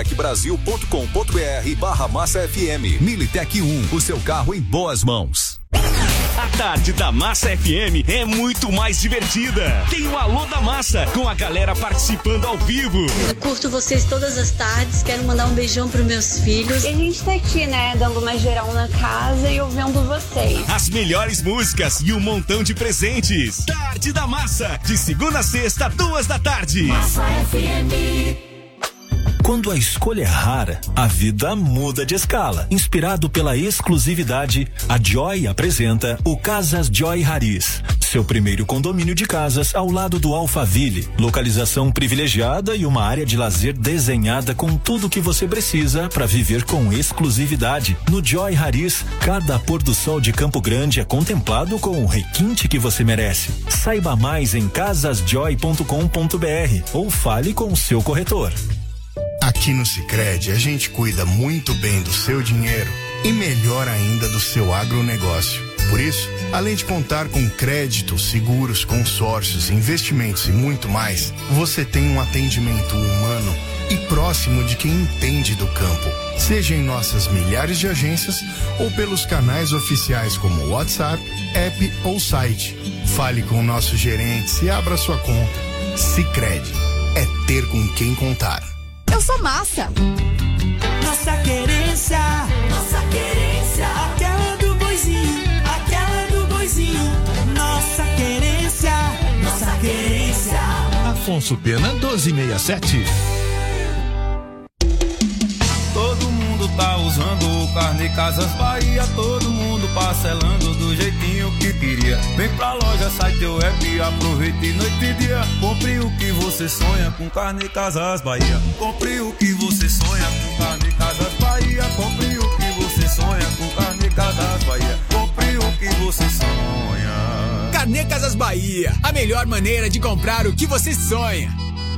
militecbrasil.com.br/Massa FM. Militec 1, o seu carro em boas mãos. A tarde da Massa FM é muito mais divertida. Tem o Alô da Massa, com a galera participando ao vivo. Eu curto vocês todas as tardes, quero mandar um beijão pros meus filhos. E a gente tá aqui, né, dando uma geral na casa e ouvindo vocês. As melhores músicas e um montão de presentes. Tarde da Massa, de segunda a sexta, 14h. Massa FM. Quando a escolha é rara, a vida muda de escala. Inspirado pela exclusividade, a Joy apresenta o Casas Joy Haris. Seu primeiro condomínio de casas ao lado do Alphaville. Localização privilegiada e uma área de lazer desenhada com tudo que você precisa para viver com exclusividade. No Joy Haris, cada pôr do sol de Campo Grande é contemplado com o requinte que você merece. Saiba mais em casasjoy.com.br ou fale com o seu corretor. Aqui no Sicredi a gente cuida muito bem do seu dinheiro e melhor ainda do seu agronegócio. Por isso, além de contar com crédito, seguros, consórcios, investimentos e muito mais, você tem um atendimento humano e próximo de quem entende do campo. Seja em nossas milhares de agências ou pelos canais oficiais como WhatsApp, app ou site. Fale com nossos gerentes e abra sua conta. Sicredi é ter com quem contar. Eu sou Massa. Nossa querência, aquela do boizinho, nossa querência. Afonso Pena 1267. Todo mundo tá usando o Carne Casas Bahia, todo mundo parcelando do jeitinho que queria. Vem pra loja, sai teu app, aproveite noite e dia. Compre o que você sonha com Carne Casas Bahia. Compre o que você sonha com Carne Casas Bahia. Compre o que você sonha com Carne Casas Bahia. Compre o que você sonha. Carne Carnê Casas Bahia, a melhor maneira de comprar o que você sonha.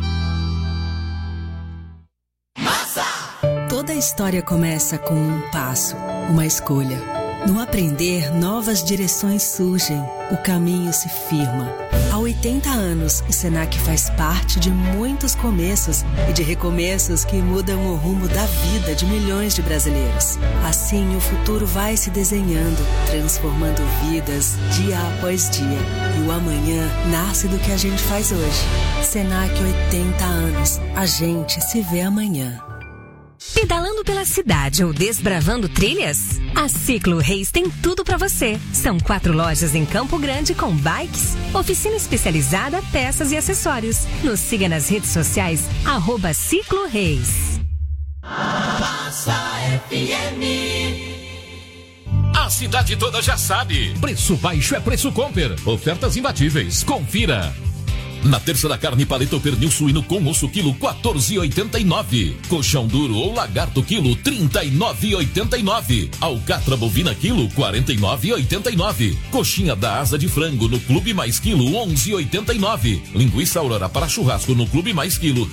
Toda história começa com um passo, uma escolha. No aprender, novas direções surgem, o caminho se firma. Há 80 anos, o Senac faz parte de muitos começos e de recomeços que mudam o rumo da vida de milhões de brasileiros. Assim, o futuro vai se desenhando, transformando vidas dia após dia. E o amanhã nasce do que a gente faz hoje. Senac 80 anos. A gente se vê amanhã. Pedalando pela cidade ou desbravando trilhas? A Ciclo Reis tem tudo pra você. São 4 lojas em Campo Grande com bikes, oficina especializada, peças e acessórios. Nos siga nas redes sociais, @Ciclo Reis. Massa FM. A cidade toda já sabe. Preço baixo é preço Comper. Ofertas imbatíveis. Confira. Na terça da carne, paleta ou pernil suíno com osso, quilo 14,89. Colchão duro ou lagarto, quilo 39,89. Alcatra bovina, quilo 49,89. Coxinha da asa de frango no Clube Mais, quilo 11,89. Linguiça Aurora para churrasco no Clube Mais, quilo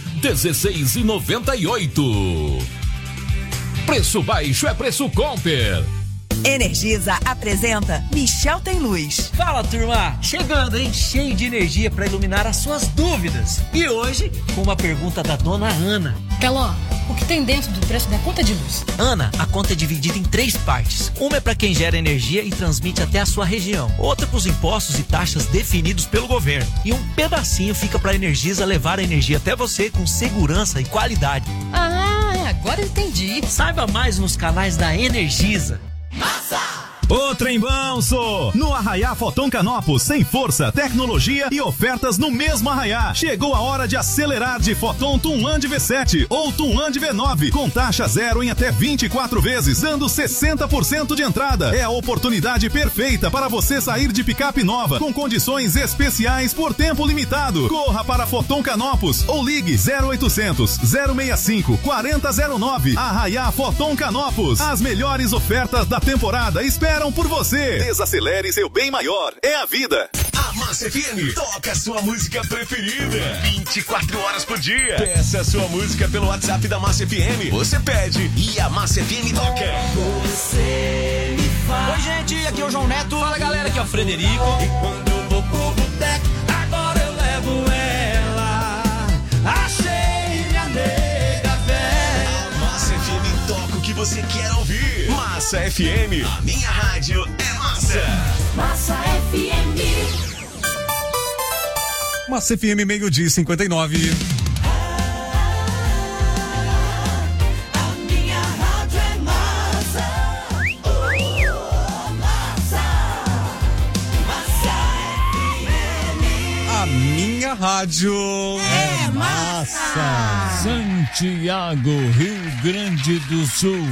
16,98. Preço baixo é preço Comper. Energisa apresenta Michel Tem Luz. Fala, turma! Chegando, hein? Cheio de energia para iluminar as suas dúvidas. E hoje, com uma pergunta da dona Ana. Teló, o que tem dentro do preço da conta de luz? Ana, a conta é dividida em 3 partes. Uma é para quem gera energia e transmite até a sua região. Outra para os impostos e taxas definidos pelo governo. E um pedacinho fica para a Energisa levar a energia até você com segurança e qualidade. Ah, agora eu entendi. Saiba mais nos canais da Energisa. O trem bom, sou! No Arraiá Foton Canopus, sem força, tecnologia e ofertas no mesmo Arraiá. Chegou a hora de acelerar de Foton Tunland V7 ou Tunland V9, com taxa zero em até 24 vezes, dando 60% de entrada. É a oportunidade perfeita para você sair de picape nova, com condições especiais por tempo limitado. Corra para Foton Canopus ou ligue 0800 065 4009. Arraiá Foton Canopus. As melhores ofertas da temporada esperam por você. Desacelere seu bem maior. É a vida. A Massa FM toca a sua música preferida 24 horas por dia. Peça a sua música pelo WhatsApp da Massa FM. Você pede e a Massa FM toca. Você me faz. Oi, gente, aqui é o João Neto. Fala, galera, aqui é o Frederico. E quando eu vou pro boteco, agora eu levo ela. Achei minha nega velha. A Massa FM toca o que você quer ouvir. Massa FM, a minha rádio é massa. Massa FM. Massa FM, 12:59. A minha rádio é massa. Massa. Massa FM. A minha rádio é massa. Santiago, Rio Grande do Sul,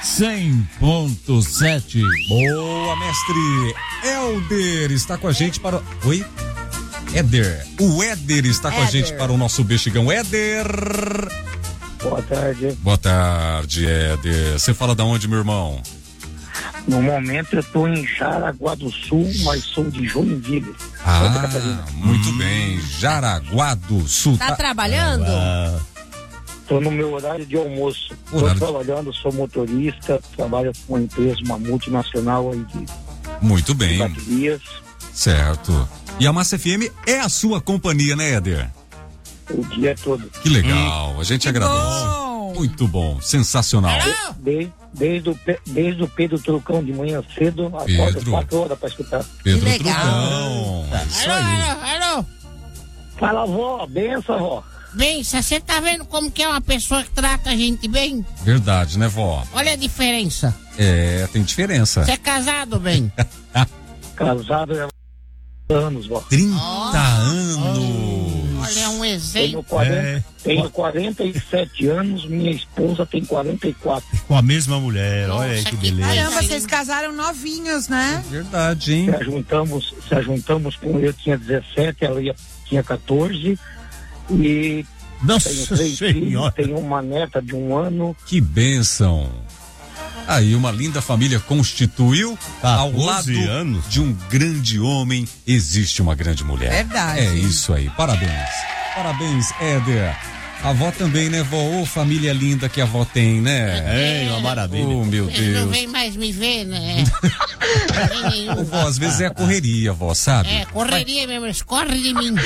100.7. Boa, mestre. Helder está com a gente para... Oi? Éder. O Éder está com a gente para o nosso Bexigão. Éder. Boa tarde. Boa tarde, Éder. Você fala da onde, meu irmão? No momento eu estou em Jaraguá do Sul, mas sou de Joinville. Muito bem. Jaraguá do Sul. Tá trabalhando? Estou no meu horário de almoço. Estou trabalhando, sou motorista, trabalho com uma empresa, uma multinacional aí de Muito bem. baterias. Certo. E a Massa FM é a sua companhia, né, Éder? O dia todo. Que legal. A gente agradece. Bom. Muito bom. Sensacional. Desde o Pedro Trucão de manhã cedo, acorda 4 horas para escutar. Pedro Trucão. Isso aí. Alô. Fala, avó. Benção, avó. Benção, você tá vendo como que é uma pessoa que trata a gente bem? Verdade, né, vó? Olha a diferença. É, tem diferença. Você é casado, bem? Casado há anos, vó. 30 anos. Olha, um exemplo. Tenho 47 anos, minha esposa tem 44. Com a mesma mulher, olha aí que beleza. Caramba, vocês casaram novinhos, né? Verdade, hein? Se ajuntamos com eu tinha 17, ela tinha 14 e Nossa tenho 3 filhos, tenho uma neta de 1 ano. Que bênção. Aí uma linda família constituiu ao 14 lado anos. de um grande homem, existe uma grande mulher. Verdade. É isso aí, parabéns. Parabéns, Éder. A avó também, né, vó? Ô, família linda que a avó tem, né? É, uma maravilha. Oh, meu Ele não Deus. vem mais me ver, né? Ô, vó, às vezes é a correria, vó, sabe? É, correria mesmo, eles correm de mim.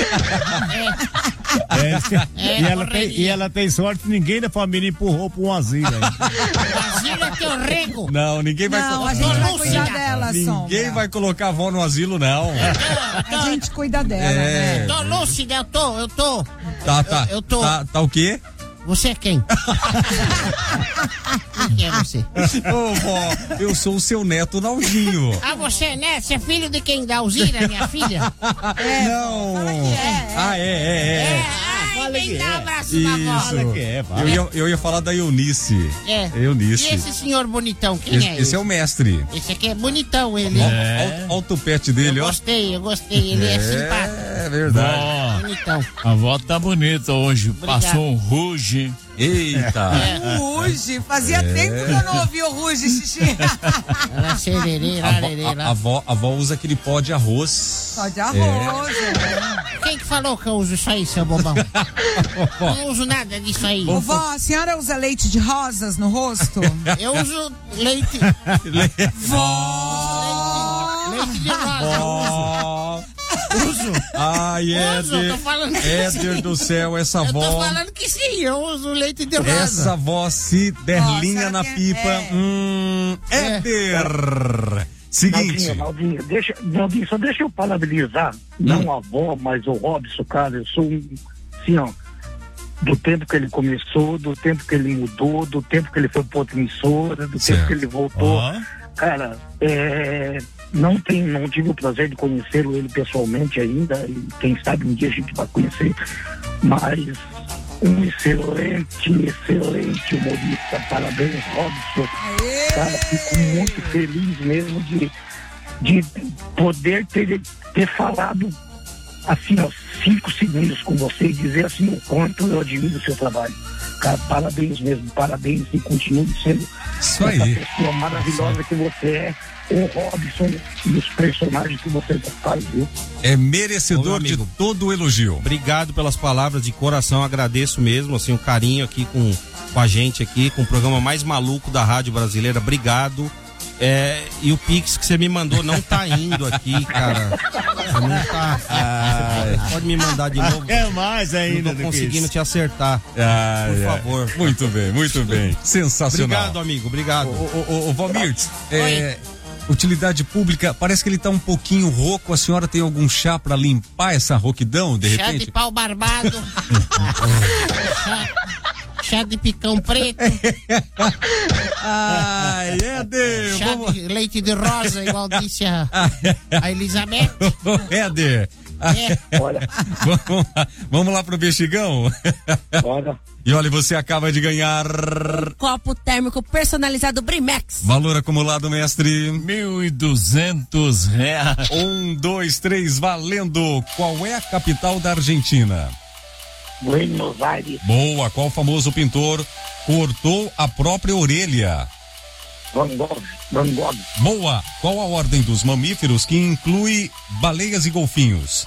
E ela tem sorte que ninguém da família empurrou pra um asilo aí. Asilo é teu rego. Não, ninguém vai Não, colocar. a gente vai cuidar dela, Ninguém Sombra. vai colocar a avó no asilo, não. A gente cuida dela, É. né? Tô lúcida, eu tô. Tá. Eu tô. Tá o quê? Você é quem? Quem é você? Ô, vó, eu sou o seu neto Naldinho. Ah, você, né? Você é filho de quem? Da Alzira, minha filha? Não. Ah, é. Ai, vem dar um abraço Isso. na avó. Eu ia falar da Eunice. É. Eunice. E esse senhor bonitão, quem é Esse é o mestre. Esse aqui é bonitão, ele. Olha o tupete dele, Eu ó. gostei, ele é simpático. É verdade. Vó, Bonitão. a avó tá bonita hoje. Obrigado. Passou um ruge. Eita. Ruge, fazia tempo que eu não ouvi o Ruge, xixi. A avó usa aquele pó de arroz. Só de arroz, Quem que falou que eu uso isso aí, seu bobão? Não uso nada disso aí. Ô, vó, a senhora usa leite de rosas no rosto? Eu uso leite. Leite de rosa. Uso. Ai, Uso, tô falando que Éder sim. do céu, essa Eu tô avó. falando que sim, eu uso leite de rosa. Essa avó se der linha na pipa. Éder. Seguinte. Naldinho, só deixa eu parabenizar, não a avó, mas o Robson, cara, eu sou assim, ó, do tempo que ele começou, do tempo que ele mudou, do tempo que ele foi pra outra emissora, do tempo que ele voltou. Cara, não tive o prazer de conhecê-lo ele pessoalmente ainda, e quem sabe um dia a gente vai conhecer, mas um excelente humorista. Parabéns, Robson. Cara, fico muito feliz mesmo de poder ter falado assim, ó, 5 segundos com você e dizer assim o quanto eu admiro o seu trabalho. Cara, parabéns mesmo, parabéns, e continue sendo Isso essa aí. pessoa maravilhosa que você é, o Robson, e os personagens que você faz, viu? É merecedor de todo o elogio. Obrigado pelas palavras de coração, agradeço mesmo, assim, o carinho aqui com a gente aqui, com o programa mais maluco da rádio brasileira, obrigado. E o Pix que você me mandou não tá indo aqui, cara. Não tá. Você pode me mandar de novo? É mais ainda. Não tô conseguindo te acertar. Por favor. Muito bem. Sensacional. Obrigado, amigo, obrigado. Ô, Valmirtz, utilidade pública, parece que ele tá um pouquinho rouco. A senhora tem algum chá pra limpar essa rouquidão, de Chá repente? de pau barbado. Chá de picão preto. Ai, Éder. Chá de leite de rosa, igual disse a Elizabeth. Éder. Vamos lá pro Bexigão? Bora. E olha, você acaba de ganhar Copo térmico personalizado Brimex. valor acumulado, mestre. R$1.200. 1, 2, 3, valendo. Qual é a capital da Argentina? Buenos Aires. Boa. Qual famoso pintor cortou a própria orelha? Van Gogh. Boa. Qual a ordem dos mamíferos que inclui baleias e golfinhos?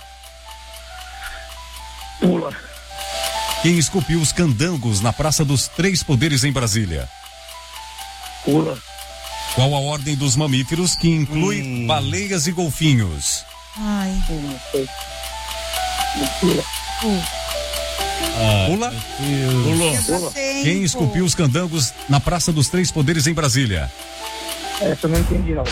Pula. Quem esculpiu os candangos na Praça dos Três Poderes em Brasília? Pula. Qual a ordem dos mamíferos que inclui baleias e golfinhos? Ai. Pula. Pula? Pulou. Quem esculpiu os candangos na Praça dos Três Poderes em Brasília? Essa eu não entendi, não.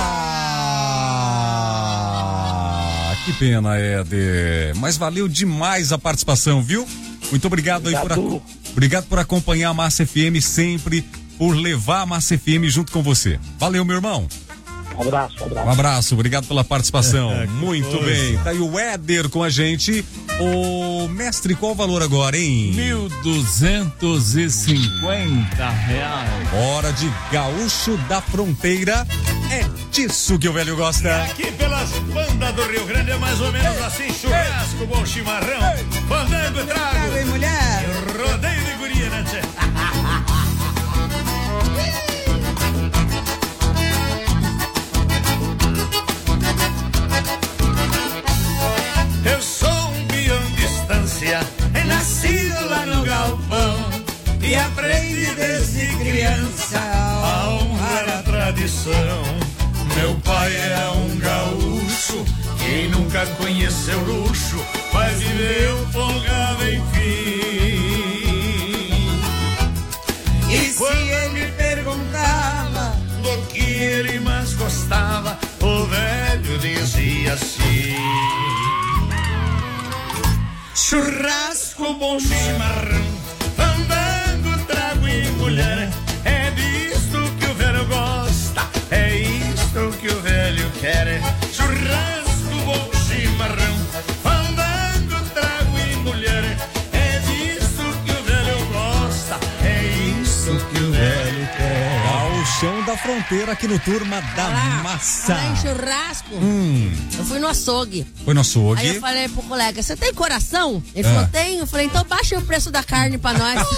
Que pena, Éder. Mas valeu demais a participação, viu? Muito obrigado aí obrigado por acompanhar a Massa FM sempre, por levar a Massa FM junto com você. Valeu, meu irmão. Um abraço. Um abraço, obrigado pela participação. Muito bem. Tá aí o Éder com a gente. Ô, mestre, qual o valor agora, hein? R$1.250. Hora de Gaúcho da Fronteira. É disso que o velho gosta. Aqui pelas bandas do Rio Grande é mais ou menos assim: churrasco, bom chimarrão, fandango e trago. Ei, mulher. Rodeio de guria, né, tchê? e aprende desde criança a honrar a tradição. Meu pai é um gaúcho, quem nunca conheceu luxo, mas viveu folgado enfim. E quando se ele perguntava do que ele mais gostava, o velho dizia assim: churrasco, bom chimarrão, andando, trago e mulher. É disto que o velho gosta, é isto que o velho quer. Churrasco, bom chimarrão, andando, trago e mulher. É disto que o velho gosta, é isso que o velho quer. Ao chão da fronteira aqui no Turma da Massa. Falar em churrasco, eu fui no açougue. Foi no açougue. Aí eu falei pro colega, você tem coração? Ele falou, tenho. Eu falei, então baixa o preço da carne pra nós.